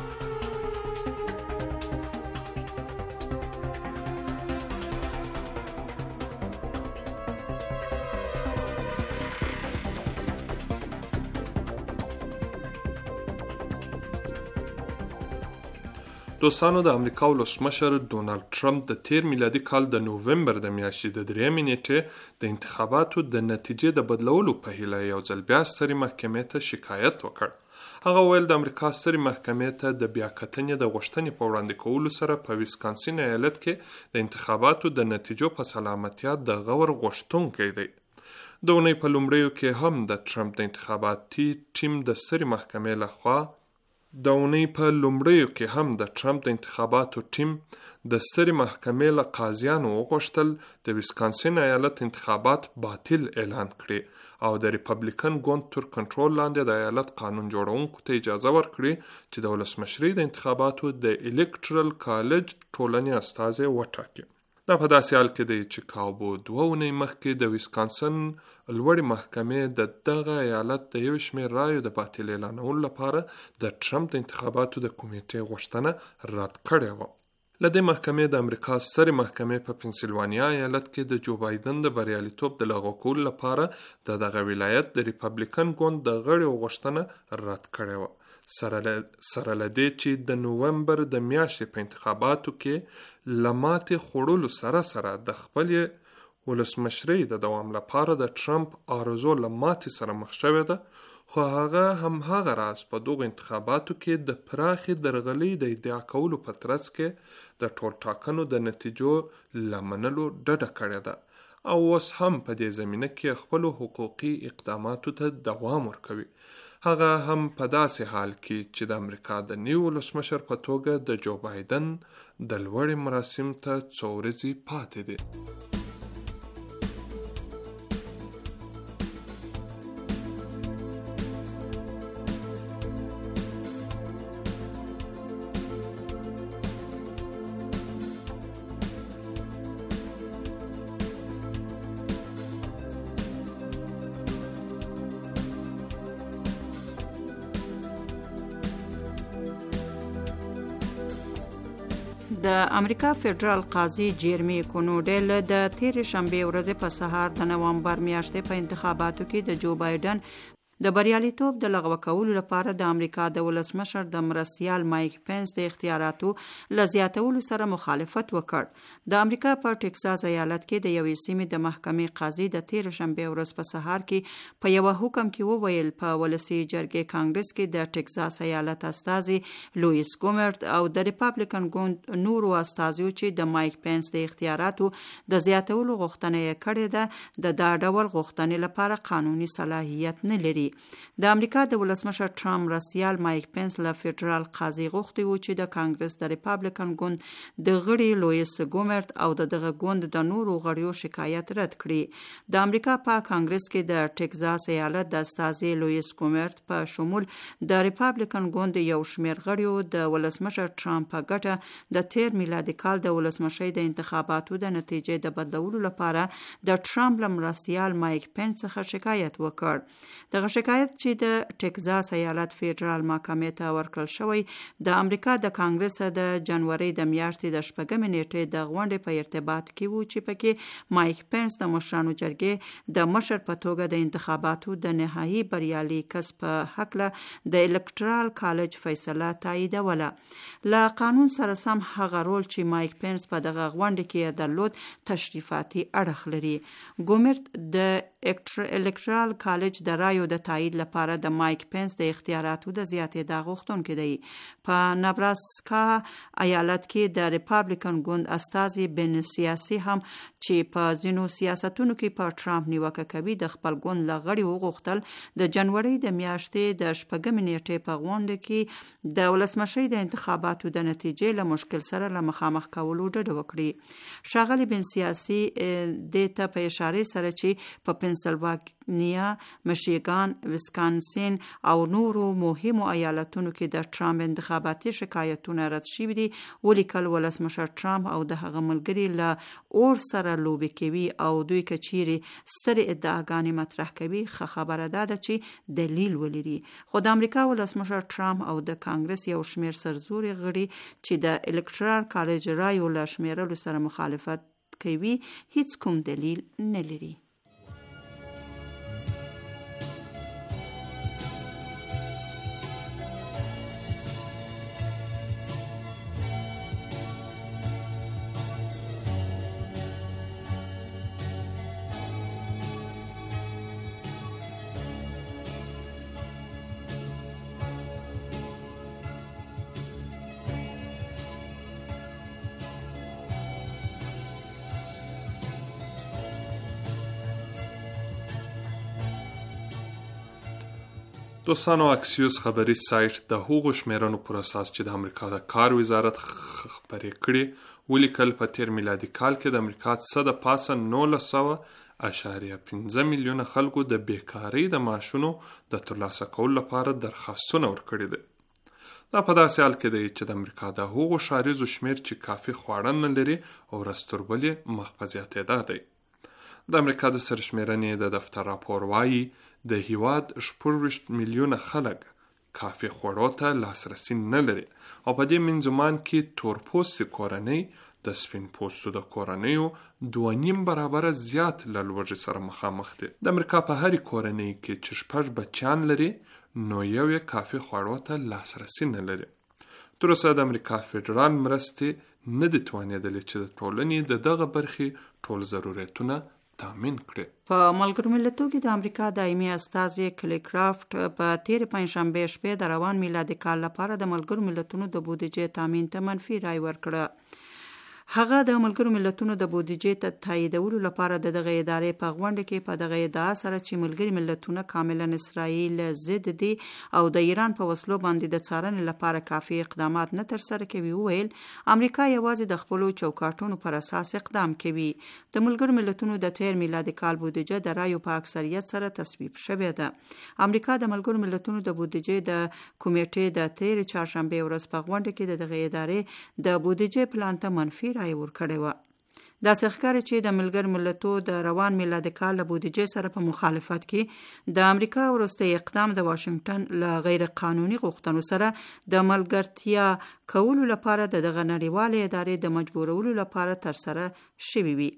دوستانو، د امریکا ولسمشر ډونالد ټرمپ د تیر میلادي کال د نوومبر د میاشتې د درېیمې نیټې د انتخاباتو د نتیجې د بدلولو په هیله یو ځل بیا سترې محکمې ته شکایت وکړ. هغه ویل د امریکا سترې محکمې ته د بیاکتنې د غوښتنې په وړاندې کولو سره په ویسکانسین ایالت کې د انتخاباتو د نتیجو په سلامتیا د غور غوښتونکی دی. د اونۍ په لومړیو کې هم د ټرمپ د انتخاباتي ټیم د سترې محکمې لخوا د اونۍ په لومړیو کې هم د ټرمپ د انتخاباتو ټیم د سترې محکمې له قاضیانو وغوښتل د ویسکانسین ایالت انتخابات باطل اعلان کړي او د ریپبلیکن ګوند تر کنټرول لاندې د ایالت قانون جوړونکو ته اجازه ورکړي چې د ولسمشرۍ د انتخاباتو د الکټرل کالج ټولنې استازی وټاکي. دا په داسې حال کې دی چې کابو دوه اونۍ مخکې د ویسکانسن لوړې محکمې د دغه ایالت د یو شمېر رایو د باطل اعلانولو لپاره د ټرمپ د انتخاباتو د کمیټې غوښتنه رد کړې وه. له دې محکمې د امریکا سترې محکمې په پنسلوانیا ایالت کې د جو بایدن د بریالیتوب د لغوه کولو لپاره د دغه ولایت د ریپبلیکن ګوند د غړیو غوښتنه رد کړې وه. سره له دې چې د نوومبر د میاشتې په انتخاباتو کې له ماتې خوړلو سره سره د خپلې ولسمشرۍ د دوام لپاره د ټرمپ آرزو له ماتې سره مخ شوې ده، خو هغه هم هغه راز په دغو انتخاباتو کې د پراخې درغلۍ د ادعا کولو په ترڅ کې د ټولټاکنو د نتیجو له منلو ډډه کړې ده او اوس هم په دې زمینه کې خپلو حقوقي اقداماتو ته دوام ورکوي. هغه هم په داسې حال کې چې د امریکا د نیو ولسمشر په توګه د جو بایدن د لوړې مراسم ته څو ورځې پاتې دي. د امریکا فدرال قاضي جیرمی کونوډل د تیر شنبه ورځ په سهار د نوامبر میاشتې په انتخاباتو کې د جو بایدن د بریالیتوب د لغوه کولو لپاره د امریکا د ولسمشر د مرستیال مایک پینس د اختیاراتو له زیاتولو سره مخالفت وکړ. د امریکا په ټکساس ایالت کې د یوې سیمې د محکمې قاضي د تیر شنبه ورځ په سهار کې په یو حکم کې وویل په ولسی جرګې کانګرس کې د ټکساس ایالت استازي لوئیس ګومرت او د ریپبلیکن ګوند نورو استازیو چې د مایک پینس د اختیاراتو د زیاتولو غوښتنه یې کړې ده د دا ډول غوښتنې لپاره قانوني صلاحیت نه لري. د امریکا د ولسمشر ټرمپ مرستیال مایک پینس له فدرال قاضي غوښتي و چې د کانګرس د ریپبلیکن ګوند د غړي لوئیس ګومرت او د دغه ګوند د نورو غړیو شکایت رد کړي. د امریکا په کانګرس کې د ټکساس ایالت د استازي لوئیس ګومرت په شمول د ریپبلیکن ګوند یو شمېر غړیو د ولسمشر ټرمپ په ګټه د تیر میلادي کال د ولسمشۍ د انتخاباتو د نتیجې د بدلولو لپاره د ټرمپ له مرستیال مایک پینس څخه شکایت وکړ. دغه شکایت چې د ټکزاس ایالت فدرال محکمې ته ورکړل شوی د امریکا د کانګرس د جنوري د میاشتې د شپږمې نیټې د غونډې په ارتباط کې وو چې پکې مایک پنس د مشرانو جرګې د مشر په توګه د انتخاباتو د نهایی بریالي کس په حق له د الکترال کالج فیصله تاییدوله. له قانون سره سم هغه رول چې مایک پنس په دغه غونډه کې درلود تشریفاتي اړخ لري. ګومرت د الکترال کالج د رایو د تایید لپاره د مایک پنس د اختیاراتو د زیاتېدا غوښتونکی دی. په نبراسکا ایالت کې د ریپابلیکن ګوند استازي بن سیاسي هم چې په ځینو سیاستونو کې په ټرامپ نیوکه کوي د خپل ګوند لغړي وغوښتل د جنوري د میاشتې د شپږمې نیټې په غونډه کې د ولسمشۍ د انتخاباتو د نتیجې له مشکل سره له مخامخ کولو ډډه وکړي. ښاغلي بن سیاسي دې ته په اشاره سره چې په پنسلوانیا، میشیګان، ویسکانسین او نورو مهمو ایالتونو کې د ټرامپ انتخاباتي شکایتونه رد شوي دي، ولیکل ولسمشر ټرامپ او د هغه ملګري له اور سره لوبې کوي او دوی که چیرې سترې ادعاګانې مطرح کوي ښه خبره ده ده چې دلیل ولري. خو د امریکا ولسمشر ټرامپ او د کانګرس یو شمېر سرزوري غړي چې د الکترال کالج رایو له شمیرلو سره مخالفت کوي هیڅ کوم دلیل نه لري. دوستانو، اکسیوس خبري سایت د هغو شمیرنو پر اساس چې د امریکا د کار وزارت خبرې کړي ولیکل په تیر میلادي کال کې د امریکا څخه د پاسه نولس سوه اشاریه پنځه میلیونه خلکو د بیکارۍ د معاشونو د ترلاسه کولو لپاره درخواستونه ورکړي دي. دا په داسې حال کې دی چې د امریکا د هغو ښاریزو شمیر چې کافي خواړه نه لري او ورځ تر بلې مخ په زیاتېدا دی. د امریکا د سرشمیرنې د دفتر راپور وایي د هیواد شپږ ویشت میلیونه خلک کافي خوړو ته لاسرسی نه لري او په دې منځمان کې تورپوستې کورنۍ د سپین پوستو د کورنیو دوه نیم برابره زیات له لوږې سره مخامخ دي. د امریکا په هرې کورنۍ کې چې شپږ بچیان لري نو یو یې کافي خوړو ته لاسرسی نه لري. تر اوسه د امریکا فدرال مرستې نه دي توانېدلې چې د ټولنې د دغه برخې ټول ضرورتونه تامین کړي. په ملګرو ملتونو کې د امریکا دایمي استازي کلی کرافت په تیر پنځشنبه شپې د روان میلادي کال لپاره د ملګرو ملتونو د بودیجې تامین ته منفي رای ورکړه. هغه د ملګرو ملتونو د بودیجې ته تاییدولو لپاره د دغه ادارې په غونډه کې په دغه ادعا سره چې ملګري ملتونه کاملا اسرائیل ضد دي او د ایران په وسلو باندې د څارنې لپاره کافي اقدامات نه ترسره کوي وویل امریکا یوازې د خپلو چوکاټونو پر اساس اقدام کوي. د ملګرو ملتونو د تیر میلادي کال بودیجه د رایو په اکثریت سره تصویب شوې ده. امریکا د ملګرو ملتونو د بودیجې د کمیټې د تیر چهارشنبه ورځ په غونډه کې د دغه ادارې د بودیجې پلان ته منفي رای ورکړی و. دا ښکاري چې د ملګرو ملتونو د روان میلادي کال له بودیجې سره په مخالفت کې د امریکا وروستی اقدام د واشنگټن له غیر قانوني غوښتنو سره د ملګرتیا کولو لپاره د دغه نړیوالې ادارې د مجبورولو لپاره ترسره شوی وي.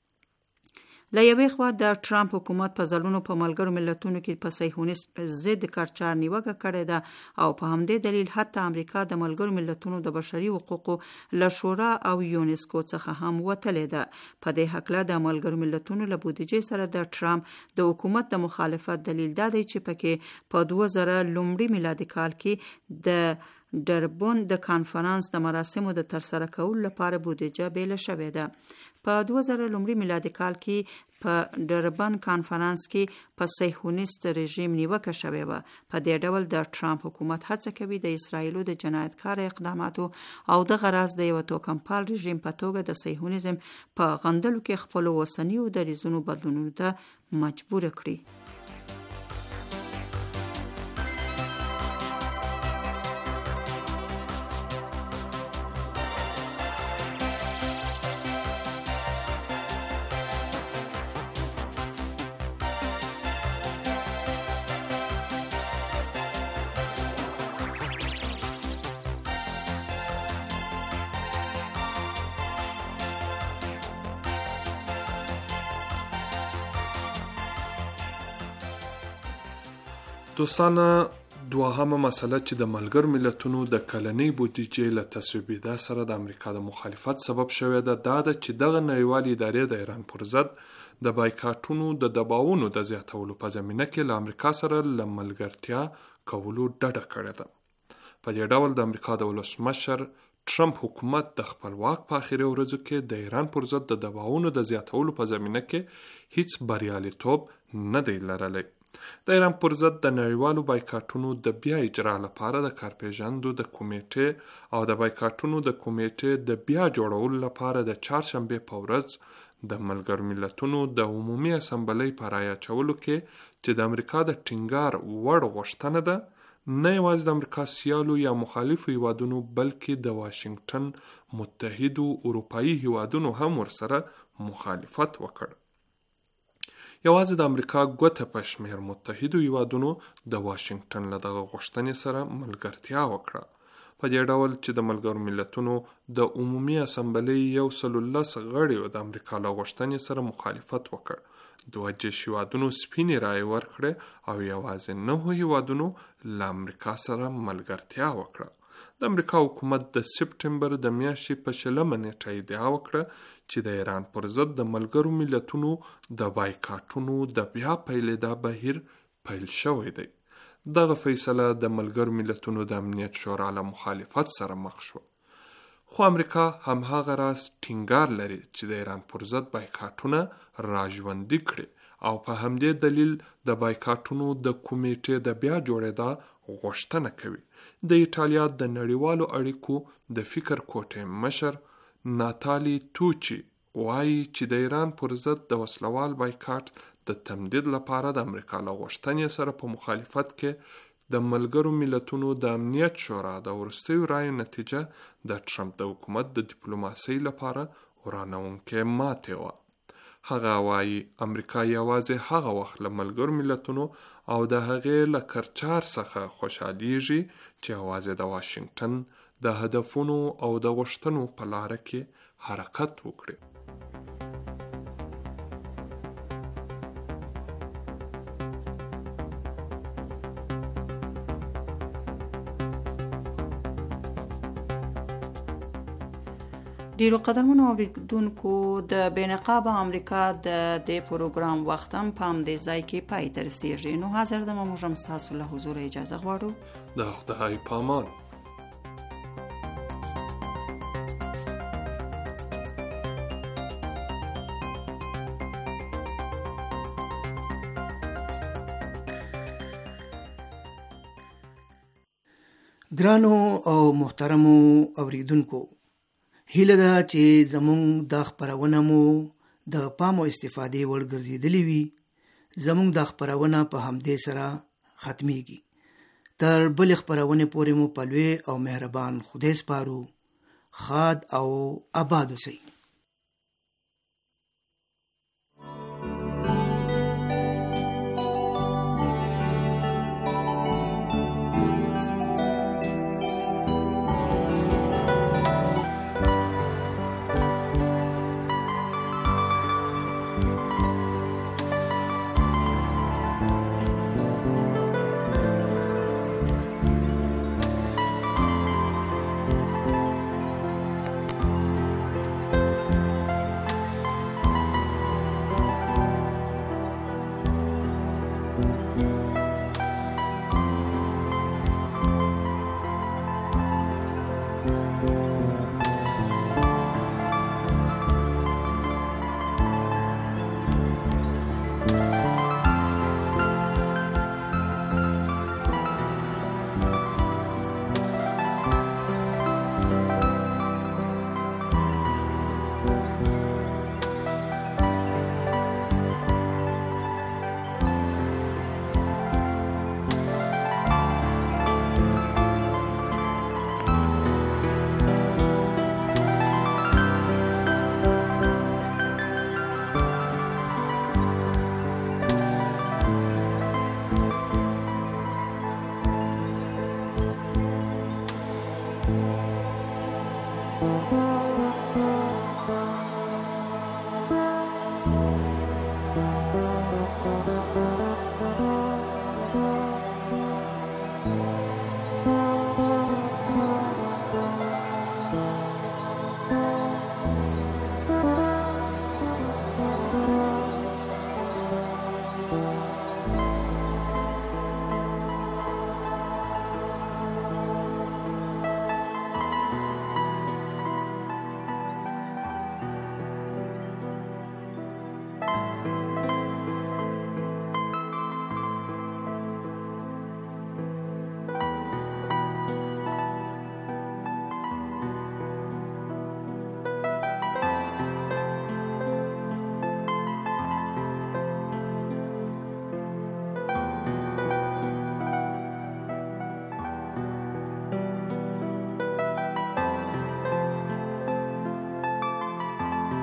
له یوې خوا د ټرامپ حکومت په ځلونو په ملګرو ملتونو کې په صهیونیست ضد کړچار نیوکه کړې ده او په همدې دلیل حتی امریکا د ملګرو ملتونو د بشري حقوقو له شورا او یونسکو څخه هم وتلې ده. په دې هکله د ملګرو ملتونو له بودیجې سره د ټرامپ د حکومت د مخالفت دلیل دا دی چې پکې په دوه زره لومړي میلادي کال کې د ډربن د کانفرانس د مراسمو د ترسره کولو لپاره بودیجه بیل شوې ده. په دوه زره لومړي میلادي کال کې په ډربن کانفرانس کې په صهیونیست رژیم نیوکه شوې وه. په دې ډول د ټرامپ حکومت هڅه کوي د اسرائیلو د جنایتکار اقداماتو او د غرض د یو توکمپال رژیم په توګه د صهیونیزم په غندلو کې خپل اوسنیو دریځونو بدلونونو ته مجبور کړي. دوستانه، دوهمه مسله چې د ملګرو ملتونو د کلنۍ بودیجې له تصویبېدا سره د امریکا د مخالفت سبب شوې ده، دا ده چې دغه نړیوالې ادارې د ایران پر ضد د بایکاټونو د دباوونو د زیاتولو په زمینه کې له امریکا سره له ملګرتیا کولو ډډه کړې ده. په دې ډول د امریکا د ولسمشر ټرمپ حکومت د خپل واک په اخري ورځو کې د ایران پر ضد د دباوونو د زیاتولو په زمینه کې هیڅ بریالیتوب نه دی لرلی. د ایران پر ضد د نړیوالو بایکاټونو د بیا اجرا لپاره د کارپیژندو د کمیټې او د بایکاټونو د کمیټې د بیا جوړولو لپاره د چهارشنبې په ورځ د ملګرو ملتونو د عمومي اسمبلۍ په رایه اچولو کې چې د امریکا د ټینګار وړ غوښتنه ده، نه یوازې د امریکا سیالو یا مخالفو هیوادونو بلکې د واشنګټن متحدو اروپایي هیوادونو هم ورسره مخالفت وکړ. یوازې د امریکا ګوته په شمېر متحدو هیوادونو د واشنګټن له دغه غوښتنې سره ملګرتیا وکړه. په دې ډول چې د ملګرو ملتونو د عمومي اسمبلۍ یو سل لس غړیو د امریکا له غوښتنې سره مخالفت وکړ. دوه جش هیوادونو سپینې رایې ورکړې او یوازې نهو هیوادونو له امریکا سره ملګرتیا وکړه. د امریکا حکومت د سپټمبر د میاشتې په شلمه نیټه ادعا وکړه چې د ایران پر ضد د ملګرو ملتونو د بایکاټونو د بیا پیلېدا بهیر پیل شوی دی. دغه فیصله د ملګرو ملتونو د امنیت شورا له مخالفت سره مخ شو. خو امریکا همهغه راز ټینګار لري چې د ایران پر ضد بایکاټونه راژوندي کړي او په همدې دلیل د بایکاټونو د کمیټې د بیا جوړېدا غوښتنه کوي. د ایټالیا د نړیوالو اړیکو د فکر کوټې مشر ناتالی توچی وایي چې د ایران پر ضد د وسلوال بایکاټ د تمدید لپاره د امریکا له غوښتنې سره په مخالفت کې د ملګرو ملتونو د امنیت شورا د وروستیو رایو نتیجه د ټرمپ د حکومت د ډیپلوماسۍ لپاره ورانوونکې ماتې وه. هغه وایي امریکا یوازې هغه وخت له ملګرو ملتونو او د هغې له کرچار څخه خوشحالیږي چې یوازې د واشنګټن د هدفونو او د غوښتنو په لاره کې حرکت وکړي. ډیرو قدرمنو اوریدونکو، د بینقابه امریکا د دې پروګرام وخت هم په همدې ځای کې پای ته رسیږي. نو حاضر د موږ هم ستاسو له حضور اجازه غواړو. د خدای پامان. ګرانو او محترمو اوریدونکو، هیله ده چې زمونږ د خپرونه مو د پام او استفادې وړ ګرځېدلې وي. زمونږ د خپرونه په همدې سره ختمېږي. تر بلې خپرونې پورې مو په لوی او مهربان خدای سپارو. ښاد او آباد اوسئ.